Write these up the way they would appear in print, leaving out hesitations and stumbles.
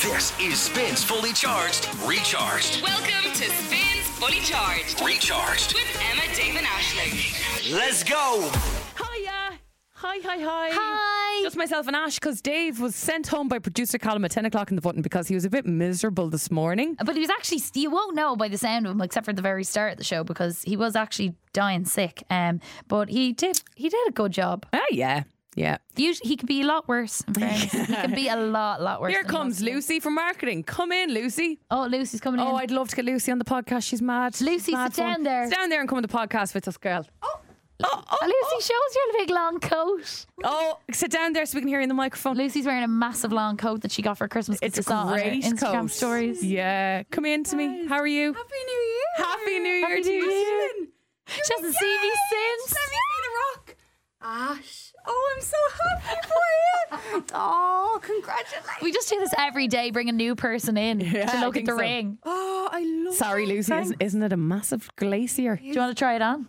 This is Spins Fully Charged, Recharged. Welcome to Spins Fully Charged. Recharged. With Emma, Dave and Aisling. Let's go. Hiya. Hi. Hi. Just myself and Ash, because Dave was sent home by producer Colin at 10 o'clock in the button because he was a bit miserable this morning. But he was actually, you won't know by the sound of him, except for the very start of the show, because he was actually dying sick. But he did a good job. Yeah. Usually, he could be a lot worse, in fairness. He can be a lot worse. Here than comes most. Lucy from marketing. Come in, Lucy. Oh, Lucy's coming in. Oh, I'd love to get Lucy on the podcast. She's mad. Lucy, Mad sit down there. Sit down there and come on the podcast with us, girl. Lucy, show us your big long coat. Oh, sit down there so we can hear you in the microphone. Lucy's wearing a massive long coat that she got for Christmas. It's a saw on her great Instagram coat. stories. Yeah. Come in to me. How are you? Happy New Year. Happy New Year Happy to New you. Year. She hasn't seen me since. Let me see the rock. Ash. Oh, I'm so happy for you. Oh, congratulations. We just do this every day, bring a new person in Yeah, to I look at think the so. ring. Oh, I love Sorry, Lucy. Isn't it a massive glacier? Do you want to try it on?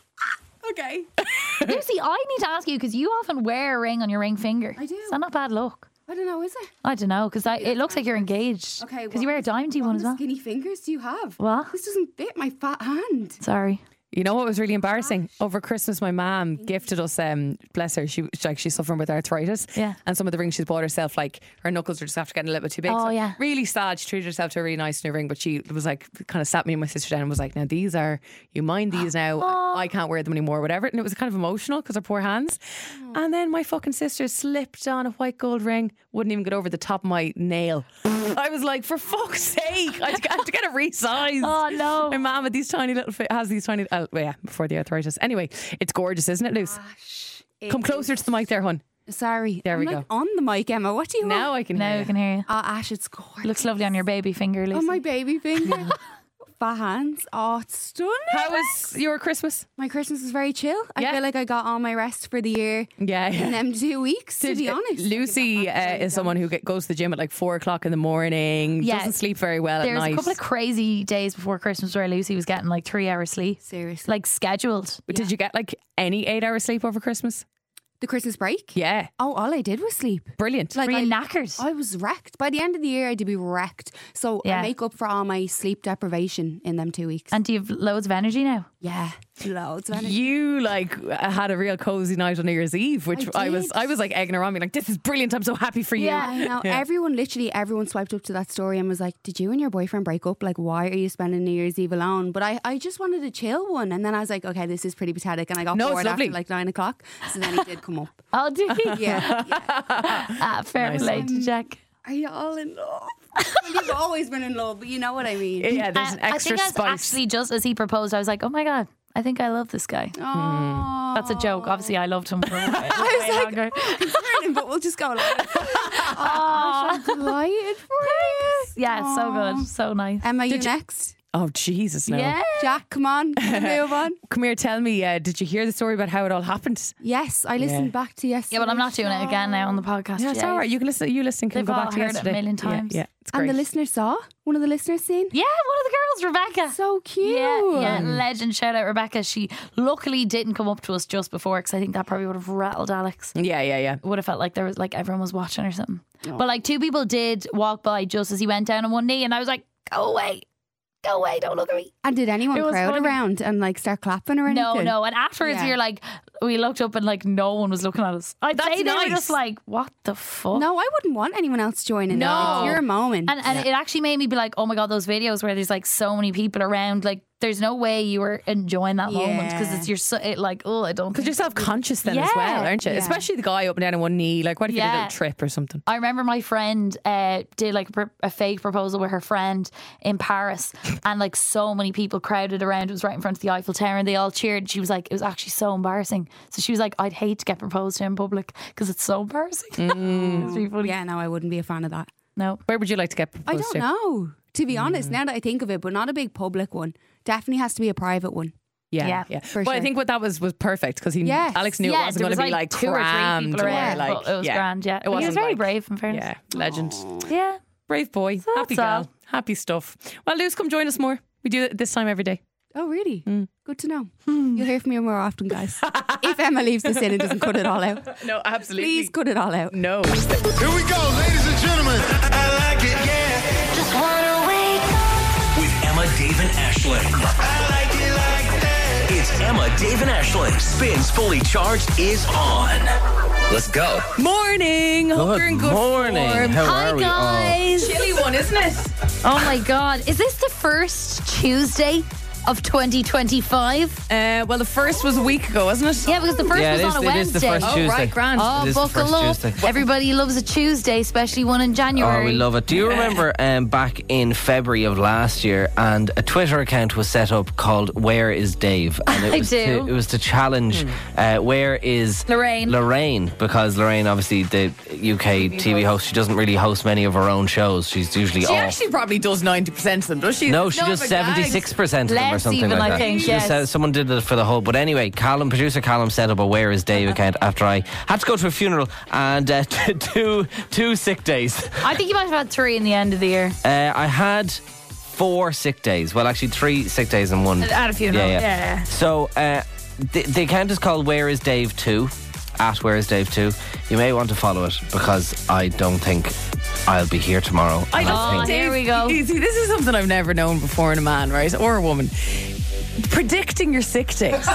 Okay. Lucy, I need to ask you, because you often wear a ring on your ring finger. I do. Is that not bad luck? I don't know, is it? I don't know, because it looks like you're engaged. Okay. Because you wear a diamondy one as well. Skinny fingers do you have? What? This doesn't fit my fat hand. Sorry. You know what was really embarrassing? Over Christmas, my mum gifted us, bless her, she's suffering with arthritis. Yeah. And some of the rings she's bought herself, like her knuckles are just after getting a little bit too big. Oh, So yeah. really sad. She treated herself to a really nice new ring, but she was like, kind of sat me and my sister down and was like, now these are, you mind these now? I can't wear them anymore, whatever. And it was kind of emotional because of poor hands. And then my fucking sister slipped on a white gold ring, wouldn't even get over the top of my nail. I was like, for fuck's sake, I have to get it resized. Oh, no. My mum with these tiny little has these tiny. Before the arthritis. Anyway, it's gorgeous, isn't it, Luce? Come closer to the mic there, hun. Sorry. There we I'm go. like on the mic, Emma. What do you want? Now I can. Now hear we you. can hear you. Oh, Ash, it's gorgeous. Looks lovely on your baby finger, Lucy. On my baby finger. Fat hands. Oh, it's stunning. How was your Christmas? My Christmas was very chill. Yeah. I feel like I got all my rest for the year Yeah. in them 2 weeks, to be honest. Lucy is someone who goes to the gym at like 4 o'clock in the morning. Yeah. Doesn't sleep very well at There's night. a couple of crazy days before Christmas where Lucy was getting like 3 hours sleep. Seriously. Like scheduled. But did you get like any 8 hour sleep over Christmas? The Christmas break? Yeah. Oh, all I did was sleep. Brilliant. Like Were you I knackered? I was wrecked. By the end of the year, I did be wrecked. So Yeah. I make up for all my sleep deprivation in them 2 weeks. And do you have loads of energy now? yeah, loads of energy. You like had a real cozy night on New Year's Eve, which I was did. like egging her on, me like, this is brilliant. I'm so happy for you. Yeah. I know. Yeah. Everyone swiped up to that story and was like, did you and your boyfriend break up? Like, why are you spending New Year's Eve alone? But I just wanted a chill one. And then I was like, okay, this is pretty pathetic. And I got No, it's bored after lovely. like 9 o'clock. So then he did come up. Oh, did he? Yeah. Fair Nice play one. to Jack. Are you all in love? Well, you've always been in love, but you know what I mean. Yeah, there's an extra I think spice. actually just as he proposed, I was like, oh my God, I think I love this guy. Oh. That's a joke. Obviously, I loved him for way I was like, longer. concerning, but we'll just go like oh, I'm delighted for you. Yeah, so good. So nice. Emma, you next? Oh, Jesus, no. Yeah. Jack, come on, move on. Come here, tell me, did you hear the story about how it all happened? Yes, I listened back to yesterday. Yeah, but I'm not doing it again now on the podcast. Yeah, it's all right. You can listen. You listen. Can They've go all back to heard it a yesterday. million times. Yeah, it's great. And the listener saw? One of the listeners seen? Yeah, one of the girls, Rebecca. So cute. Yeah, legend. Shout out Rebecca. She luckily didn't come up to us just before, because I think that probably would have rattled Alex. Yeah. Would have felt like there was like everyone was watching or something. But like 2 people did walk by just as he went down on one knee, and I was like, go away, don't look at me. And did anyone It was crowd funny. around and like start clapping or anything? No. And afterwards, Yeah. you're like, we looked up and like no one was looking at us. I'd That's say they were nice. just like, what the fuck? No, I wouldn't want anyone else joining. No. It's your moment. And it actually made me be like, oh my God, those videos where there's like so many people around, like there's no way you were enjoying that moment, because it's I don't Because think. you're self-conscious then as Yeah. well, aren't you? Yeah. Especially the guy up and down on one knee. Like, what if you did a Yeah. little trip or something? I remember my friend did like a fake proposal with her friend in Paris, and like so many people crowded around. It was right in front of the Eiffel Tower, and they all cheered. She was like, it was actually so embarrassing. So she was like, I'd hate to get proposed to in public because it's so embarrassing. It's really funny. yeah, no, I wouldn't be a fan of that. No. Where would you like to get I proposed don't to? know. To be honest, now that I think of it, but not a big public one. Definitely has to be a private one. Yeah. for But I sure. think what that was perfect, because Yes. Alex knew it wasn't there going to was be like 2 or 3 crammed people around, or, but it was grand. Yeah, It But he was wasn't very like- brave, in fairness. Yeah, legend. Yeah. Brave boy. So Happy that's all. gal. Happy stuff. Well, Luz, come join us more. We do it this time every day. Oh, really? Good to know. You'll hear from me more often, guys. If Emma leaves this in and doesn't cut it all out. No, absolutely. Please cut it all out. No. Here we go, ladies and gentlemen. I like it, yeah. Dave and Ashling. Spins Fully Charged is on. Let's go. Morning. Hope you're in good morning. form. How Hi are we? guys. Chilly one, isn't it? Oh my God. Is this the first Tuesday of 2025? Well, the first was a week ago, wasn't it? Yeah, because the first was on a It is the Wednesday. first Oh, Tuesday. right, grand. Oh, It is the buckle first up. Tuesday. Everybody loves a Tuesday, especially one in January. Oh, we love it. Do you remember back in February of last year, and a Twitter account was set up called Where is Dave? And I do. It was to challenge where is Lorraine, because Lorraine, obviously the UK TV host, she doesn't really host many of her own shows. She's usually She off. actually probably does 90% of them, does she? No, she No, does but gags. 76% of them or Less something even, like I that. think, She yes. said someone did it for the whole. But anyway, producer Callum set up a Where is Dave account after I had to go to a funeral and two sick days. I think you might have had 3 in the end of the year. I had 4 sick days. Well, actually 3 sick days and 1 At a funeral, yeah. So the account is called Where is Dave 2 at Where is Dave 2. You may want to follow it because I don't think I'll be here tomorrow. I don't Oh, think here Dave- we go. You see, this is something I've never known before in a man, right? Or a woman. Predicting your sick days.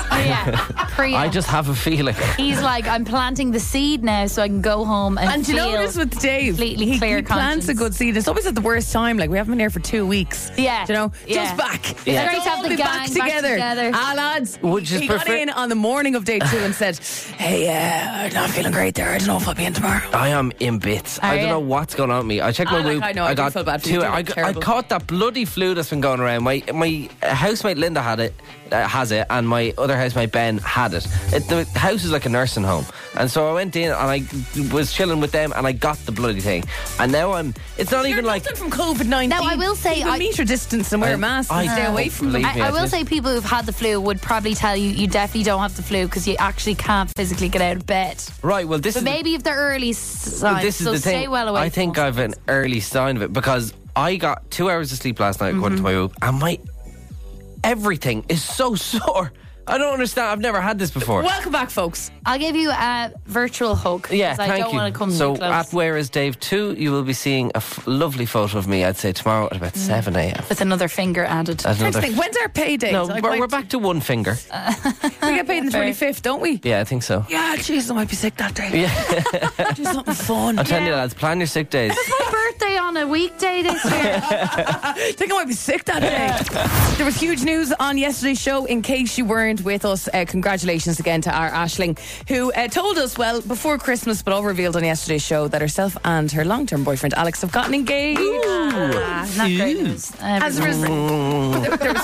I just have a feeling. He's like, I'm planting the seed now so I can go home and And do you feel know this with Dave? completely clear he plants a conscience. good seed. It's always at the worst time. Like, we haven't been here for 2 weeks. Yeah. Do you know? Yeah. Just back. Yeah. Let's Great to have all the be gang back back together. Ah, lads. Would you he prefer- got in on the morning of day 2 and said, hey, I'm not feeling great there. I don't know if I'll be in tomorrow. I am in bits. I don't you? know what's going on with me. I checked my whoop. I know, I do got feel bad for you. 2. You do I look terrible. caught that bloody flu that's been going around. My housemate Linda had it, has it, and my other housemate Ben had it. The house is like a nursing home, and so I went in and I was chilling with them, and I got the bloody thing. And now it's not You're even like. nothing from COVID-19. Now, I will say Keep a meter distance and wear a mask and stay away from them. believe me, I I will did. say people who've had the flu would probably tell you you definitely don't have the flu because you actually can't physically get out of bed. Right, well, this But is maybe if they're early signs, this is so the stay thing. well away. I think I've an early sign of it because I got 2 hours of sleep last night according to my whoop, and my everything is so sore. I don't understand. I've never had this before. Welcome back, folks. I'll give you a virtual hug. Yeah, 'cause I thank don't you. want to come So too close. at Where is Dave 2, you will be seeing a lovely photo of me, I'd say tomorrow at about 7 a.m. with another finger added. As Next another- thing, when's our payday? No, we're back to 1 finger. We get paid on the 25th, don't we? Yeah, I think so. Yeah, jeez, I might be sick that day. Yeah. Do something fun. I'm telling you, lads, plan your sick days. My birthday on a weekday this year. I think I might be sick that day. There was huge news on yesterday's show. In case you weren't with us, congratulations again to our Aisling, who told us, well, before Christmas, but all revealed on yesterday's show that herself and her long-term boyfriend Alex have gotten engaged. Not great news. As a result, there was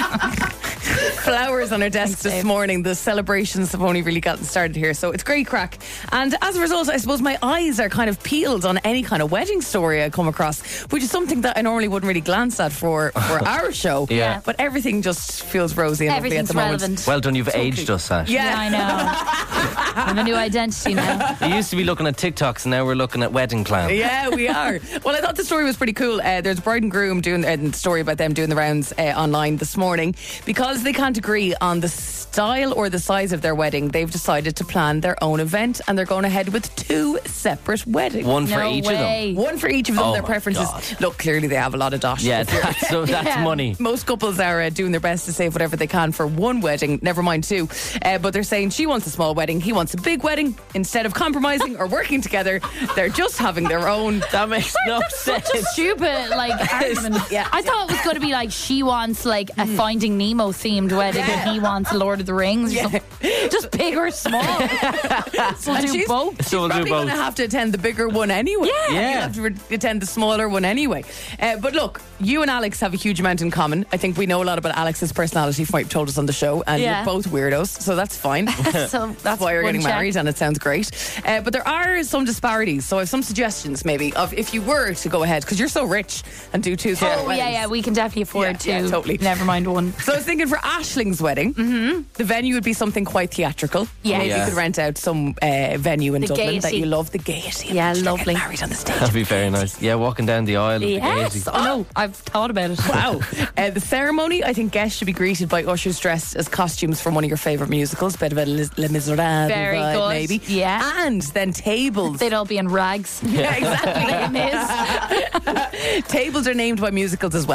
flowers on her desk this Dave. morning. The celebrations have only really gotten started here, so it's great crack. And as a result, I suppose my eyes are kind of peeled on any kind of wedding story I come across, which is something that I normally wouldn't really glance at for our show. Yeah. But everything just feels rosy and lovely at Everything's the moment. relevant. Well done, you've aged us, Ash. Yeah. I know. I have a new identity now. We used to be looking at TikToks, and now we're looking at wedding plans. Yeah, we are. Well, I thought the story was pretty cool. There's a bride and groom doing a story about them doing the rounds online this morning. Because they can't agree on the style or the size of their wedding, they've decided to plan their own event, and they're going ahead with 2 separate weddings. One for No each of them. way. One for each of them. Oh Their my preferences. God. Look, clearly they have a lot of dosh. Yeah, that's Yeah. money. Most couples are doing their best to save whatever they can for one wedding, never mind 2. But they're saying she wants a small wedding, he wants a big wedding. Instead of compromising or working together, they're just having their own. That makes no sense. Stupid, like, argument. Yeah. I thought it was going to be like she wants like a Finding Nemo themed wedding and he wants Lord of the Rings. Yeah. Just big or small. So And do she's- both. So we'll do Probably going to both. have to attend the bigger one anyway. Yeah. You'll have to attend the smaller one anyway. But look, you and Alex have a huge amount in common. I think we know a lot about Alex's personality from what you've told us on the show, and Yeah. you're both weirdos, so that's fine. So That's why you're one getting check. married, and it sounds great. But there are some disparities, so I have some suggestions maybe of if you were to go ahead, because you're so rich and do 2 separate Oh, weddings. yeah, we can definitely afford Yeah, to. yeah, totally. Never mind one. So I was thinking for Aisling's wedding, the venue would be something quite theatrical. Yeah. Maybe Yeah. you could rent out some venue in The Dublin that Gaiety. you love, the Gaiety. Yeah, Just lovely. Get married on the stage. That'd be very nice. Yeah, walking down the aisle of the Yes. Gaiety. Oh, no. I've thought about it. Wow. The ceremony, I think guests should be greeted by ushers dressed as costumes from one of your favourite musicals. Bit of a Les Miserables Very vibe, good. maybe. Yeah. And then tables. They'd all be in rags. Yeah, exactly. It is. Tables are named by musicals as well.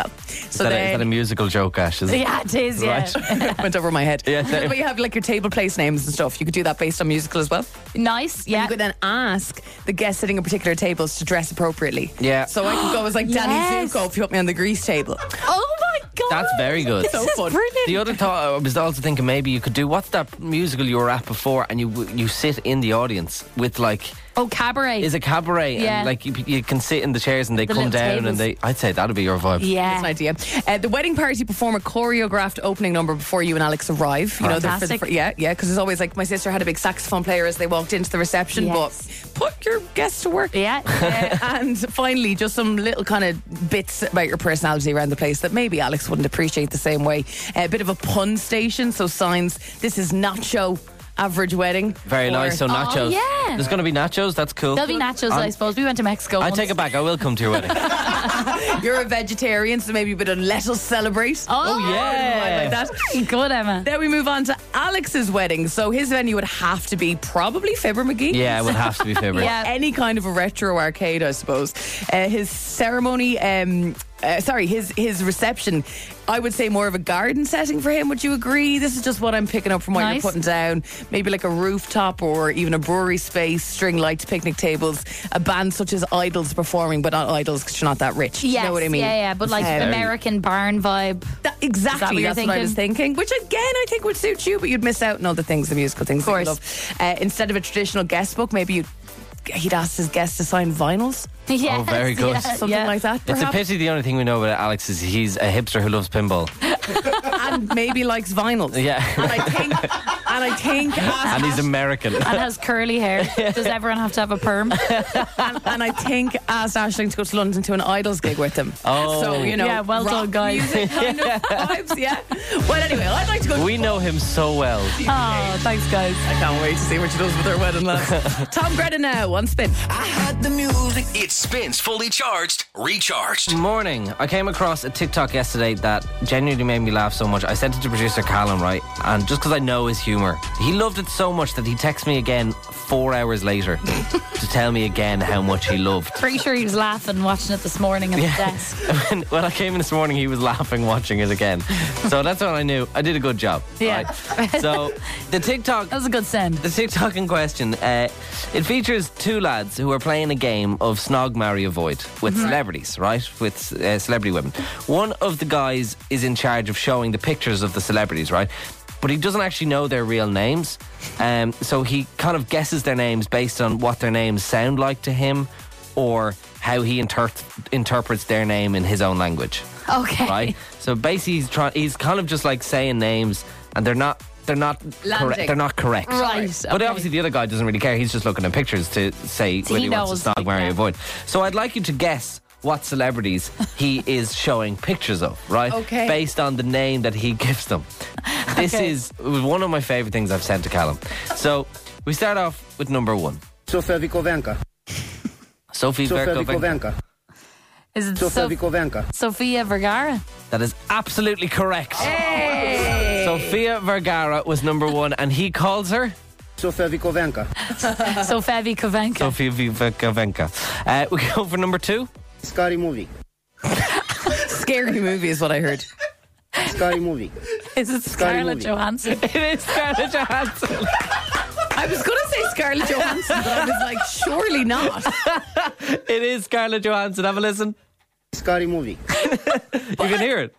So Is then that a musical joke, Ash? Is it? Yeah, it is. Yeah. went over my head. Yeah, same. But you have like your table place names and stuff. You could do that based on musical as well. Nice. You Yeah. could then ask the guests sitting at particular tables to dress appropriately. Yeah. So I could go as like Danny Yes. Zuko if you put me on the Grease table. Oh my God. That's very good. So fun. Brilliant. The other thought I was also thinking maybe you could do what's that musical you were at before, and you sit in the audience with like. Oh, cabaret. Is a cabaret, Yeah. and like you can sit in the chairs and they The come little down tables. and I'd say that'd be your vibe. Yeah. That's an idea. The wedding party perform a choreographed opening number before you and Alex arrive. You know, Fantastic. yeah, because it's always like my sister had a big saxophone player as they walked into the reception. Yes. But put your guests to work. Yeah. And finally, just some little kind of bits about your personality around the place that maybe Alex wouldn't appreciate the same way. A bit of a pun station, so signs. This is nacho. Average wedding. Very Or- nice. So nachos. yeah. There's going to be nachos. That's cool. There'll be nachos, I suppose. We went to Mexico. I once. take it back. I will come to your wedding. You're a vegetarian, so maybe a bit of let us celebrate. Oh, yeah. Like that. Good, Emma. Then we move on to Alex's wedding. So his venue would have to be probably Fibber McGee. Yeah, it would have to be Fibber. Yeah. Any kind of a retro arcade, I suppose. His ceremony, his reception, I would say more of a garden setting for him. Would you agree? This is just what I'm picking up from what Nice. you're putting down. Maybe like a rooftop or even a brewery space, string lights, picnic tables, a band such as Idols performing, but not Idols because you're not that rich. Yes, You know what I mean? Yeah, but like American barn vibe. Exactly, you're that's what I was thinking. Which again, I think would suit you, but you'd miss out on all the things, the musical things. Of course. That you love. Instead of a traditional guest book, maybe he'd ask his guests to sign vinyls, Yes, Oh, very good. yeah, something yeah. like that. It's a Perhaps. pity the only thing we know about Alex is he's a hipster who loves pinball. And maybe likes vinyls. Yeah. And I think, And he's American. And has curly hair. Does everyone have to have a perm? and I think asked Aisling to go to London to an Idols gig with him. Oh. So you know, Yeah, well rock done, guys. music kind of vibes. Yeah. Well, anyway, I'd like to go. We know him so well. Oh, thanks, guys. I can't wait to see what she does with her wedding lads. Tom Greta now, one spin. I had the music. It spins fully charged, recharged. Morning. I came across a TikTok yesterday that genuinely made me laugh so much. I sent it to producer Callum, right? And just because I know his humour, he loved it so much that he texted me again 4 hours later to tell me again how much he loved. Pretty sure he was laughing watching it this morning at the desk. When I came in this morning, he was laughing watching it again. So that's when I knew I did a good job. Yeah. Right? So the TikTok. That was a good send. The TikTok in question, it features two lads who are playing a game of Snog, Marry, Avoid with celebrities, right? With celebrity women. One of the guys is in charge of showing the pictures of the celebrities, right? But he doesn't actually know their real names. So he kind of guesses their names based on what their names sound like to him or how he interprets their name in his own language. Okay. Right? So basically he's kind of just like saying names and they're not correct. They're not correct. Right, But okay. obviously the other guy doesn't really care. He's just looking at pictures to say So whether he he wants to knows, snog, marry, yeah. avoid. So I'd like you to guess what celebrities he is showing pictures of, right? Okay. Based on the name that he gives them. This is one of my favourite things I've sent to Callum. So we start off with number one. Sofia Wikowianka. Sophie Sofia Verkovic. Wikowianka. Is it Sofia Wikowianka. Sofia Vergara? That is absolutely correct. Sofia Vergara was number one and he calls her Sofia Wikowianka. Sofia Kovenka. Sofia Verkovic. We go for number two. Scary movie. Scary movie is what I heard. Scary movie. Is it Scarlett movie. Johansson? It is Scarlett Johansson. I was going to say Scarlett Johansson, but I was like, surely not. It is Scarlett Johansson. Have a listen. Scary movie. You can hear it.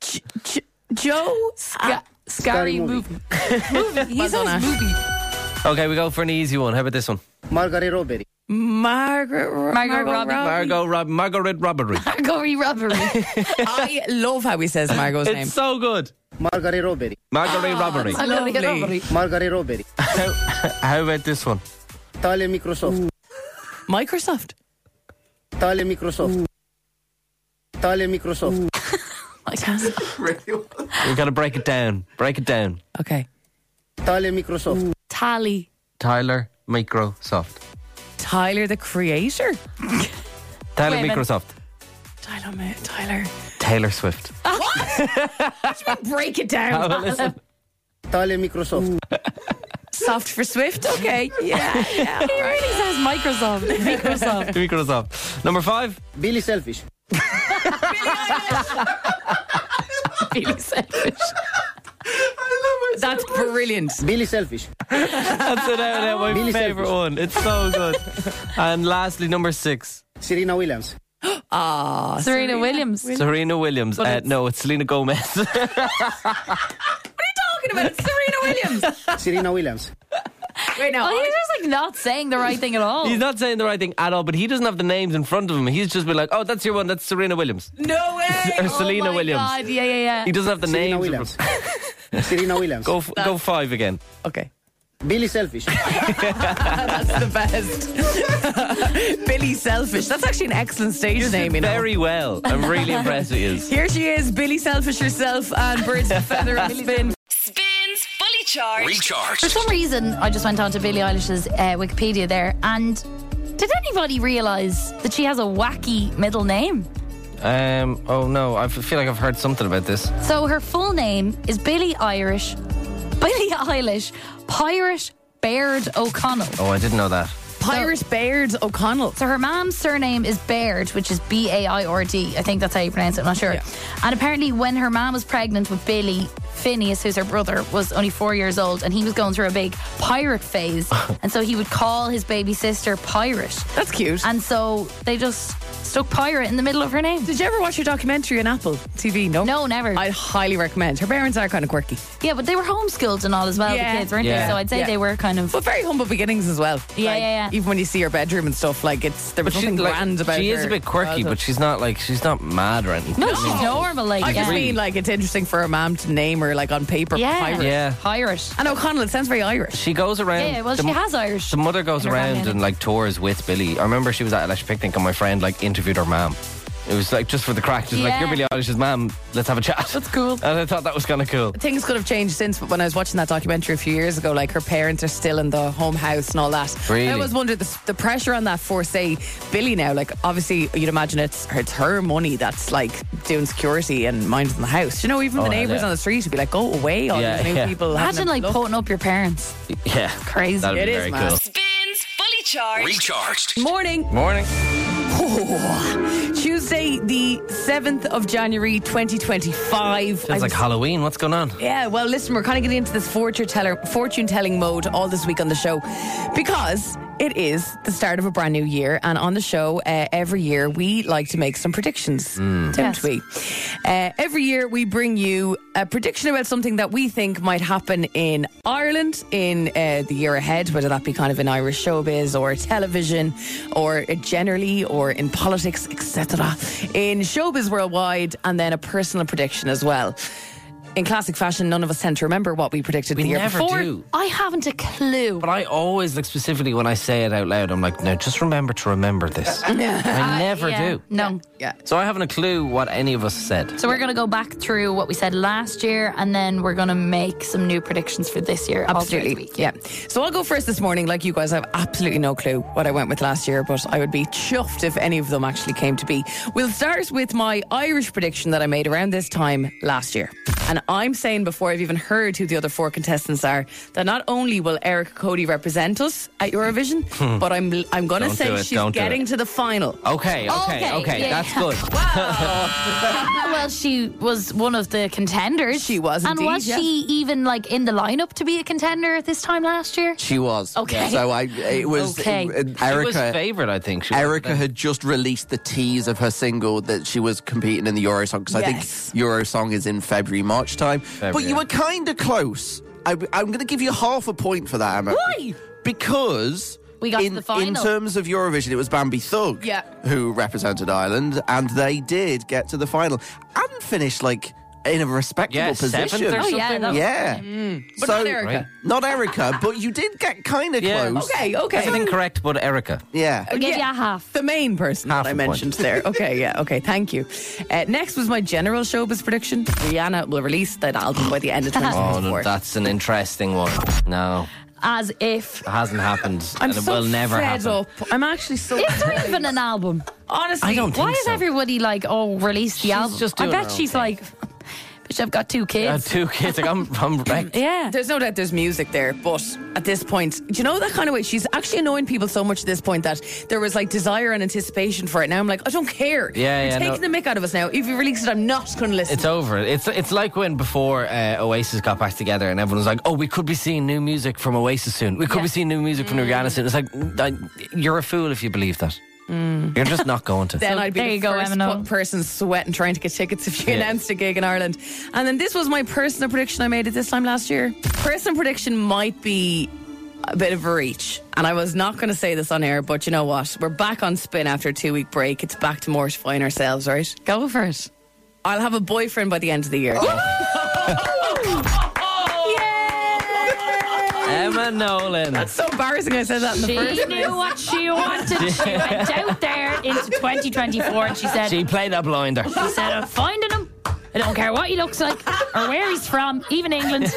Joe? Scary movie. movie. He says movie. Okay, we go for an easy one. How about this one? Margaret Robbie. Margaret Robbie. Margaret Robbery. Margot Robbery. I love how he says Margot's name. It's so good. Margaret Robbie. Margaret Robbery. Lovely. Margaret Robbie. How about this one? Tale Microsoft. Microsoft. Tale Microsoft. Tale Microsoft. I can't. We've got to break it down. Break it down. Okay. Tale Microsoft. Tally. Tyler Microsoft. Tyler, the creator. Tyler Wait a minute. Microsoft. Tyler. Taylor Swift. Break it down. Have a listen. Tale Microsoft. Soft for Swift. Okay. Yeah. He really says Microsoft. Microsoft. Microsoft. Number 5. Billy Selfish. Really selfish. That's brilliant. Billy Selfish. That's without doubt my Really favourite selfish. one. It's so good. And lastly, number 6. Serena Williams. Serena Williams. Serena Williams. No, it's Selena Gomez. What are you talking about? It's Serena Williams. Serena Williams. Wait, no. Oh, he's just like not saying the right thing at all. He's not saying the right thing at all, but he doesn't have the names in front of him. He's just been like, oh, that's your one. That's Serena Williams. No way. Or Selena oh my Williams. God. Yeah. He doesn't have the Serena names. Williams. Serena Williams. Go 5 again. Okay. Billy Selfish. That's the best. Billy Selfish. That's actually an excellent stage name, you know. Very well. I'm really impressed with you. Here she is, Billy Selfish herself, and Birds of a Feather and Spin. Spins Fully Charged. Recharged. For some reason, I just went on to Billie Eilish's Wikipedia there, and did anybody realise that she has a wacky middle name? Oh no, I feel like I've heard something about this. So her full name is Billie Eilish Pirate Baird O'Connell. Oh, I didn't know that. Pirate Baird O'Connell. So her mom's surname is Baird, which is Baird. I think that's how you pronounce it, I'm not sure. Yeah. And apparently when her mom was pregnant with Billy, Phineas, who's her brother, was only 4 years old, and he was going through a big pirate phase. And so he would call his baby sister Pirate. That's cute. And so they just stuck Pirate in the middle of her name. Did you ever watch her documentary on Apple TV? No? No, never. I'd highly recommend. Her parents are kind of quirky. Yeah, but they were homeschooled and all as well, Yeah. the kids, weren't Yeah. they? So I'd say Yeah. they were kind of... But very humble beginnings as well. Yeah, Like, yeah. Even when you see her bedroom and stuff, like there was nothing grand about her. She is a bit quirky, but she's not mad or anything. No, she's normal, like... I just yeah. mean like it's interesting for her mom to name her like on paper. Yeah. Pirate. Yeah. Pirate. And O'Connell, it sounds very Irish. She goes around. Yeah, well, the, she has Irish. The mother goes in her around family. and like tours with Billy. I remember she was at a Electric Picnic and my friend like interviewed her mom. It was like just for the crack. She was like, Yeah. "You're Billie Eilish's mom. Let's have a chat." That's cool. And I thought that was kind of cool. Things could have changed since, but when I was watching that documentary a few years ago, like her parents are still in the home house and all that. Really? I always wondered the pressure on that for, say, Billy now. Like, obviously, you'd imagine it's her money that's like doing security and minding the house. You know, even the hell neighbours yeah. on the street would be like, "Go away, all Yeah, these new yeah. people." Imagine like look. putting up your parents. Yeah, Crazy. That'd It be is, very man. cool. Spins Fully Charged. Recharged. Morning. Morning. Tuesday, the 7th of January, 2025. Feels like Halloween. What's going on? Yeah, well, listen, we're kind of getting into this fortune telling mode all this week on the show because it is the start of a brand new year, and on the show every year we like to make some predictions, don't Yes. we? Every year we bring you a prediction about something that we think might happen in Ireland in the year ahead, whether that be kind of in Irish showbiz or television or generally or in politics, etc. In showbiz worldwide, and then a personal prediction as well. In classic fashion, none of us tend to remember what we predicted We the year never before. do. I haven't a clue. But I always, like, specifically when I say it out loud, I'm like, no, just remember to remember this. I never Yeah. do. No. Yeah. So I haven't a clue what any of us said. So we're going to go back through what we said last year, and then we're going to make some new predictions for this year. all throughout the Absolutely. week. Yeah. So I'll go first this morning. Like you guys, I have absolutely no clue what I went with last year, but I would be chuffed if any of them actually came to be. We'll start with my Irish prediction that I made around this time last year. And I'm saying before I've even heard who the other 4 contestants are, that not only will Erica Cody represent us at Eurovision, but I'm going to Don't do say it, she's don't do getting it. to the final. Okay, Okay, yeah. that's good. Well, she was one of the contenders. She was And indeed, was yeah. she even like in the lineup to be a contender at this time last year? She was. Okay. So it was Okay. She was Erica. favourite, I think. She was. Erica had just released the tease of her single that she was competing in the Eurosong, because I Yes. think Eurosong is in February, March time. But you yeah. were kind of close. I'm going to give you half a point for that, Emma. Why? Because We got to in, the final. in terms of Eurovision, it was Bambi Thug Yeah. who represented Ireland, and they did get to the final and finished like in a respectable Yeah, position. seventh or Oh, yeah, something. that was- Yeah. But So- not Erica. Right. Not Erica, but you did get kind of Yeah. close. Okay. Everything correct, but Erica. Yeah. I'll give you a half. The main person Half that I a point. mentioned there. Okay, thank you. Next was my general showbiz prediction. Rihanna will release that album by the end of Oh, 2024. no, that's an interesting one. No, As if. it hasn't happened. I'm and it so will never fed happen. up. I'm actually so. Is there even an album? Honestly, I don't think Why is so. everybody like, oh, release the album? just I doing bet her own she's thing. like, I've got 2 kids. 2 kids. Like I'm wrecked. Yeah. There's no doubt there's music there, but at this point, do you know that kind of way? She's actually annoying people so much at this point that there was like desire and anticipation for it. Now I'm like, I don't care. You're taking the mick out of us now. If you release it, I'm not going to listen. It's over. It's like when before Oasis got back together and everyone was like, oh, we could be seeing new music from Oasis soon. We could be seeing new music from Rihanna soon. It's like, you're a fool if you believe that. You're just not going to. Then I'd be there the you go, first Emma. person sweating trying to get tickets if you announced a gig in Ireland. And then this was my personal prediction I made at this time last year. Personal prediction might be a bit of a reach, and I was not going to say this on air, but you know what? We're back on Spin after a 2-week break. It's back to mortifying ourselves, right? Go for it. I'll have a boyfriend by the end of the year. Emma Nolan. That's so embarrassing I said that in the first She knew what she wanted. She went out there into 2024 and she said, She played a blinder. She said, I'm finding him. I don't care what he looks like or where he's from, even England.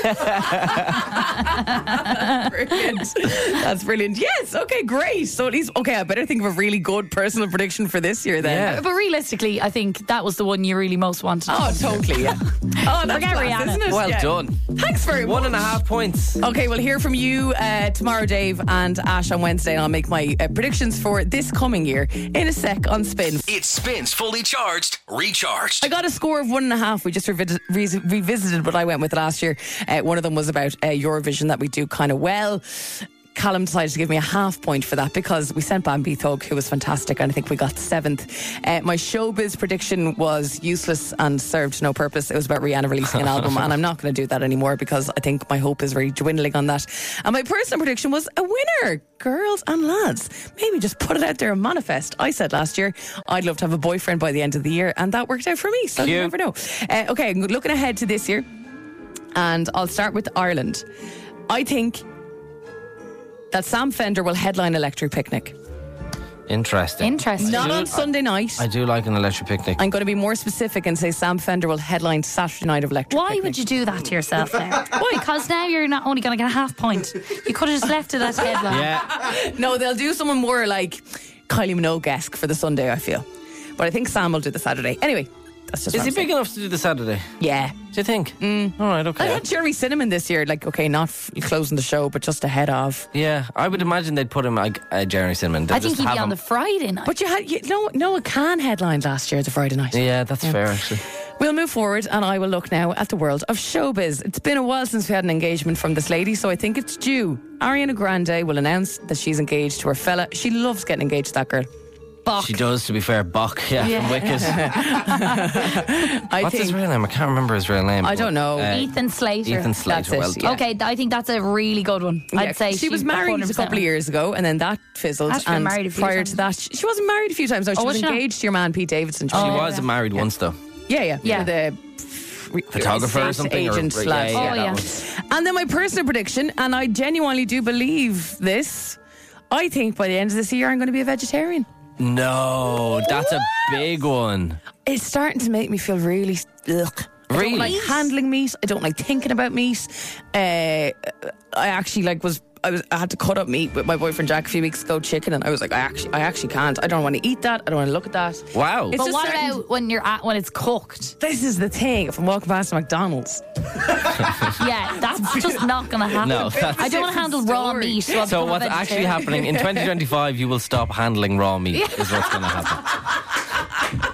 Brilliant. That's brilliant. Yes, okay, great. So at least, okay, I better think of a really good personal prediction for this year then. Yeah. But realistically, I think that was the one you really most wanted. Oh, totally, yeah. Oh, that's Forget class, Rihanna. isn't it? Well Yeah. done. Thanks very much. 1.5 points. Okay, we'll hear from you tomorrow, Dave, and Ash on Wednesday, and I'll make my predictions for this coming year in a sec on Spin. It spins fully charged, recharged. I got a score of 1.5. We just revisited what I went with last year. One of them was about Eurovision, that we do kind of well. Callum decided to give me a half point for that because we sent Bambi Thug, who was fantastic, and I think we got 7th. My showbiz prediction was useless and served no purpose. It was about Rihanna releasing an album, and I'm not going to do that anymore because I think my hope is really dwindling on that. And my personal prediction was a winner. Girls and lads, maybe just put it out there and manifest. I said last year I'd love to have a boyfriend by the end of the year, and that worked out for me, so you never know. Okay, looking ahead to this year, and I'll start with Ireland. I think that Sam Fender will headline Electric Picnic. Interesting. Not on Sunday night. I do like an electric picnic. I'm going to be more specific and say Sam Fender will headline Saturday night of Electric Why Picnic. would you do that to yourself there? Why? Because now you're not only going to get a half point. You could have just left it as headline. Yeah. No, they'll do someone more like Kylie Minogue-esque for the Sunday, I feel. But I think Sam will do the Saturday. Anyway, that's just Is what he I'm big enough to do the Saturday? Yeah. Do you think? All right, I okay. had Jeremy Cinnamon this year, like, okay, not closing the show, but just ahead of. Yeah, I would imagine they'd put him like Jeremy Cinnamon. They'd I think just he'd have be on him. the Friday night. But Noah Khan headlined last year, the Friday night. Yeah, that's fair actually. We'll move forward and I will look now at the world of showbiz. It's been a while since we had an engagement from this lady, so I think it's due. Ariana Grande will announce that she's engaged to her fella. She loves getting engaged to that girl. Bach. She does, to be fair. Bach, from Wicked. What's his real name? I can't remember his real name. I don't know. Ethan Slater. Ethan Slater. That's it, Well, yeah. Okay, I think that's a really good one. Yeah, I'd say she was married a 100% couple of years ago, and then that fizzled. Has she been And married a few prior times? to that, she wasn't married a few times. No, she was was she not? engaged to your man Pete Davidson. She Oh, was yeah. married once though. Yeah. Yeah. Photographer or estate something, agent or, slash. Oh, yeah. And then my personal prediction, and I genuinely do believe this, I think by the end of this year I'm going to be a vegetarian. No, that's a big one. It's starting to make me feel really ugh. I Really? don't like handling meat. I don't like thinking about meat. I actually I had to cut up meat with my boyfriend Jack a few weeks ago, chicken, and I was like, I actually can't. I don't want to eat that. I don't want to look at that. Wow. It's But just what starting about when it's cooked? This is the thing. If I'm walking past a McDonald's, Yeah, that's just not going to happen. No, that's- I don't want to handle raw Story. meat. So, I'll So become a what's actually vegetarian. happening in 2025? You will stop handling raw meat. Is what's going to happen.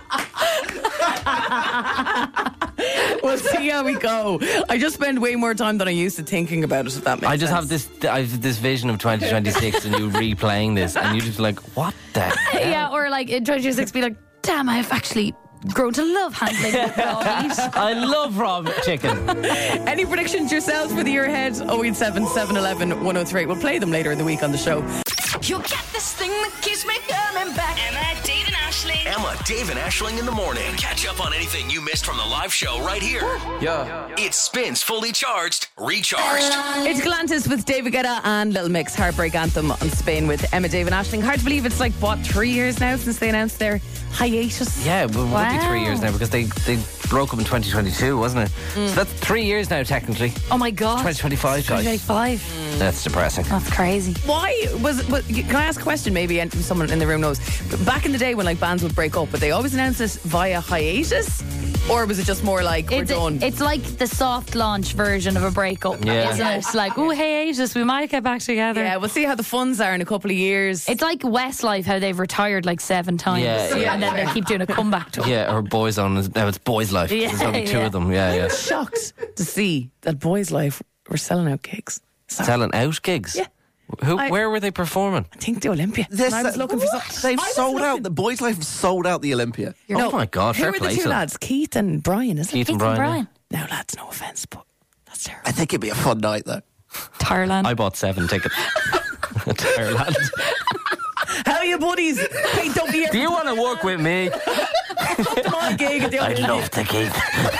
we'll see how we go. I just spend way more time than I used to thinking about it. If that makes I just sense. have this vision of 2026 and you replaying this, and you just like, what the hell? Yeah, or like in 2026 be like, damn, I've actually grown to love handling raw meat. I love raw chicken. Any predictions yourselves for the year ahead? 087 711 1038. We'll play them later in the week on the show. You get this thing that keeps me coming back. Emma, Dave and Ashling. Emma, Dave, and Ashling in the morning. Catch up on anything you missed from the live show right here. Yeah. It spins fully charged, recharged. It's Galantis with David Guetta and Little Mix Heartbreak Anthem on Spain with Emma, Dave and Ashling. Hard to believe it's like, what, 3 years now since they announced their hiatus? Yeah, well, it would be 3 Wow. years now because they broke up in 2022, wasn't it? So that's 3 years now, technically. Oh my God. 2025, guys. 2025. That's depressing. That's crazy. Why can I ask a question maybe and someone in the room knows? Back in the day when like bands would break up, would they always announce this via hiatus? Or was it just more like, we're done? It's like the soft launch version of a breakup, Yeah. isn't it? It's like, oh, hey, ages, we might get back together. Yeah, we'll see how the funds are in a couple of years. It's like Westlife, how they've retired like 7 times. Yeah. And then they keep doing a comeback tour. Yeah, or Boys On. Now it's Boys Life. Yeah, There's only 2 yeah. of them. Yeah. shocked to see that Boys Life were selling out gigs. Sorry. Selling out gigs? Yeah. Where were they performing? I think the Olympia. This- And I was looking for something. They've sold out. The Boys Life have sold out the Olympia. Oh my God, Who fair are the play 2 to them. lads? Keith and Brian, isn't Keith it? and Brian. Now, lads, no offence, but that's terrible. I think it'd be a fun night though. Thailand. I bought 7 tickets. to Ireland. How are you, buddies? Hey, don't be Do you want to work with me? my gig at the I'd love to, Keith.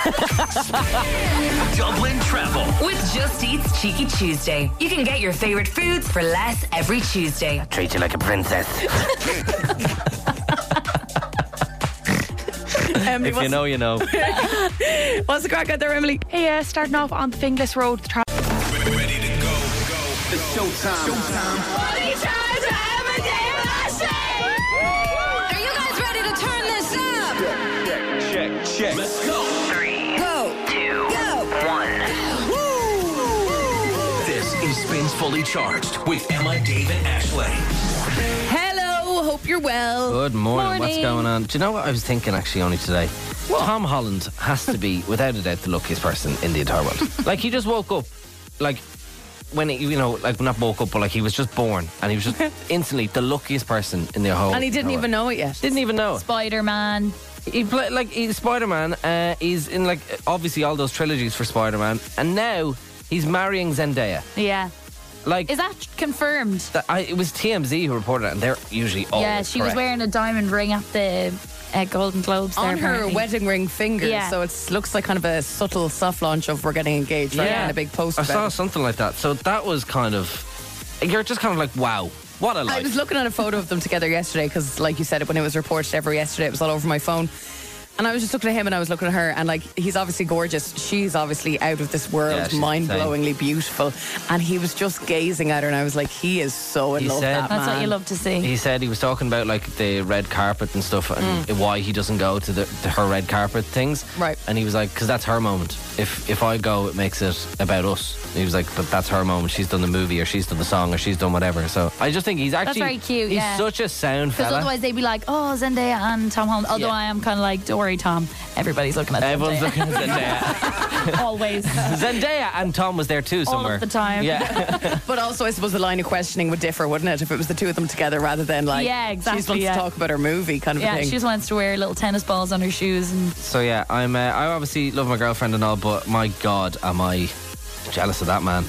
Dublin Travel. With Just Eat's Cheeky Tuesday. You can get your favourite foods for less every Tuesday. Treat you like a princess. Emily, If you know, you know. what's the crack out there, Emily? Hey, starting off on the Finglas Road. Ready to go. It's showtime. Are you guys ready to turn this up? Check. Let's go. 3, Go. 2, 1. This is Spins Fully Charged with Emma, Dave, and Ashley. Hello, hope you're well. Good morning. What's Morning. going on? Do you know what I was thinking actually only today? Tom Holland has to be, without a doubt, the luckiest person in the entire world. Like, he just woke up, like, when he, you know, like, not woke up, but like, he was just born, and he was just instantly the luckiest person in the whole And he didn't entire even world. know it yet. Didn't even know it. Spider-Man. He played, like, he's Spider-Man. He's in, like, obviously all those trilogies for Spider-Man, and now he's marrying Zendaya. Yeah. Like, Is that confirmed? it was TMZ who reported it, and they're usually always Yeah, she was correct. wearing a diamond ring at the Golden Globes there, On her apparently. wedding ring finger, Yeah. so it looks like kind of a subtle soft launch of we're getting engaged, right? Yeah. And a big post I about saw it. something like that. So that was kind of, you're just kind of like, wow, what a I life. was looking at a photo of them together yesterday because, like you said, when it was reported yesterday, it was all over my phone. And I was just looking at him and I was looking at her, and like, he's obviously gorgeous. She's obviously out of this world, Yeah, she's mind-blowingly beautiful. And he was just gazing at her, and I was like, he is so in He love, said- that That's man. what you love to see. He said he was talking about like the red carpet and stuff, and why he doesn't go to her red carpet things. Right. And he was like, because that's her moment. If I go, it makes it about us. And he was like, but that's her moment. She's done the movie, or she's done the song, or she's done whatever. So I just think he's actually very cute, He's yeah. such a sound Because fella. otherwise they'd be like, oh, Zendaya and Tom Holland. Although Yeah. I am kind of like, don't worry, Tom. Everybody's looking at Everyone's Zendaya. looking at Zendaya. Always. Zendaya and Tom was there too All somewhere. of the time. Yeah. But also, I suppose the line of questioning would differ, wouldn't it? If it was the two of them together rather than like, Yeah, she exactly, just wants yeah. to talk about her movie kind of a Yeah, thing. she just wants to wear little tennis balls on her shoes. And So yeah, I obviously love my girlfriend and all, but my God, am I jealous of that man.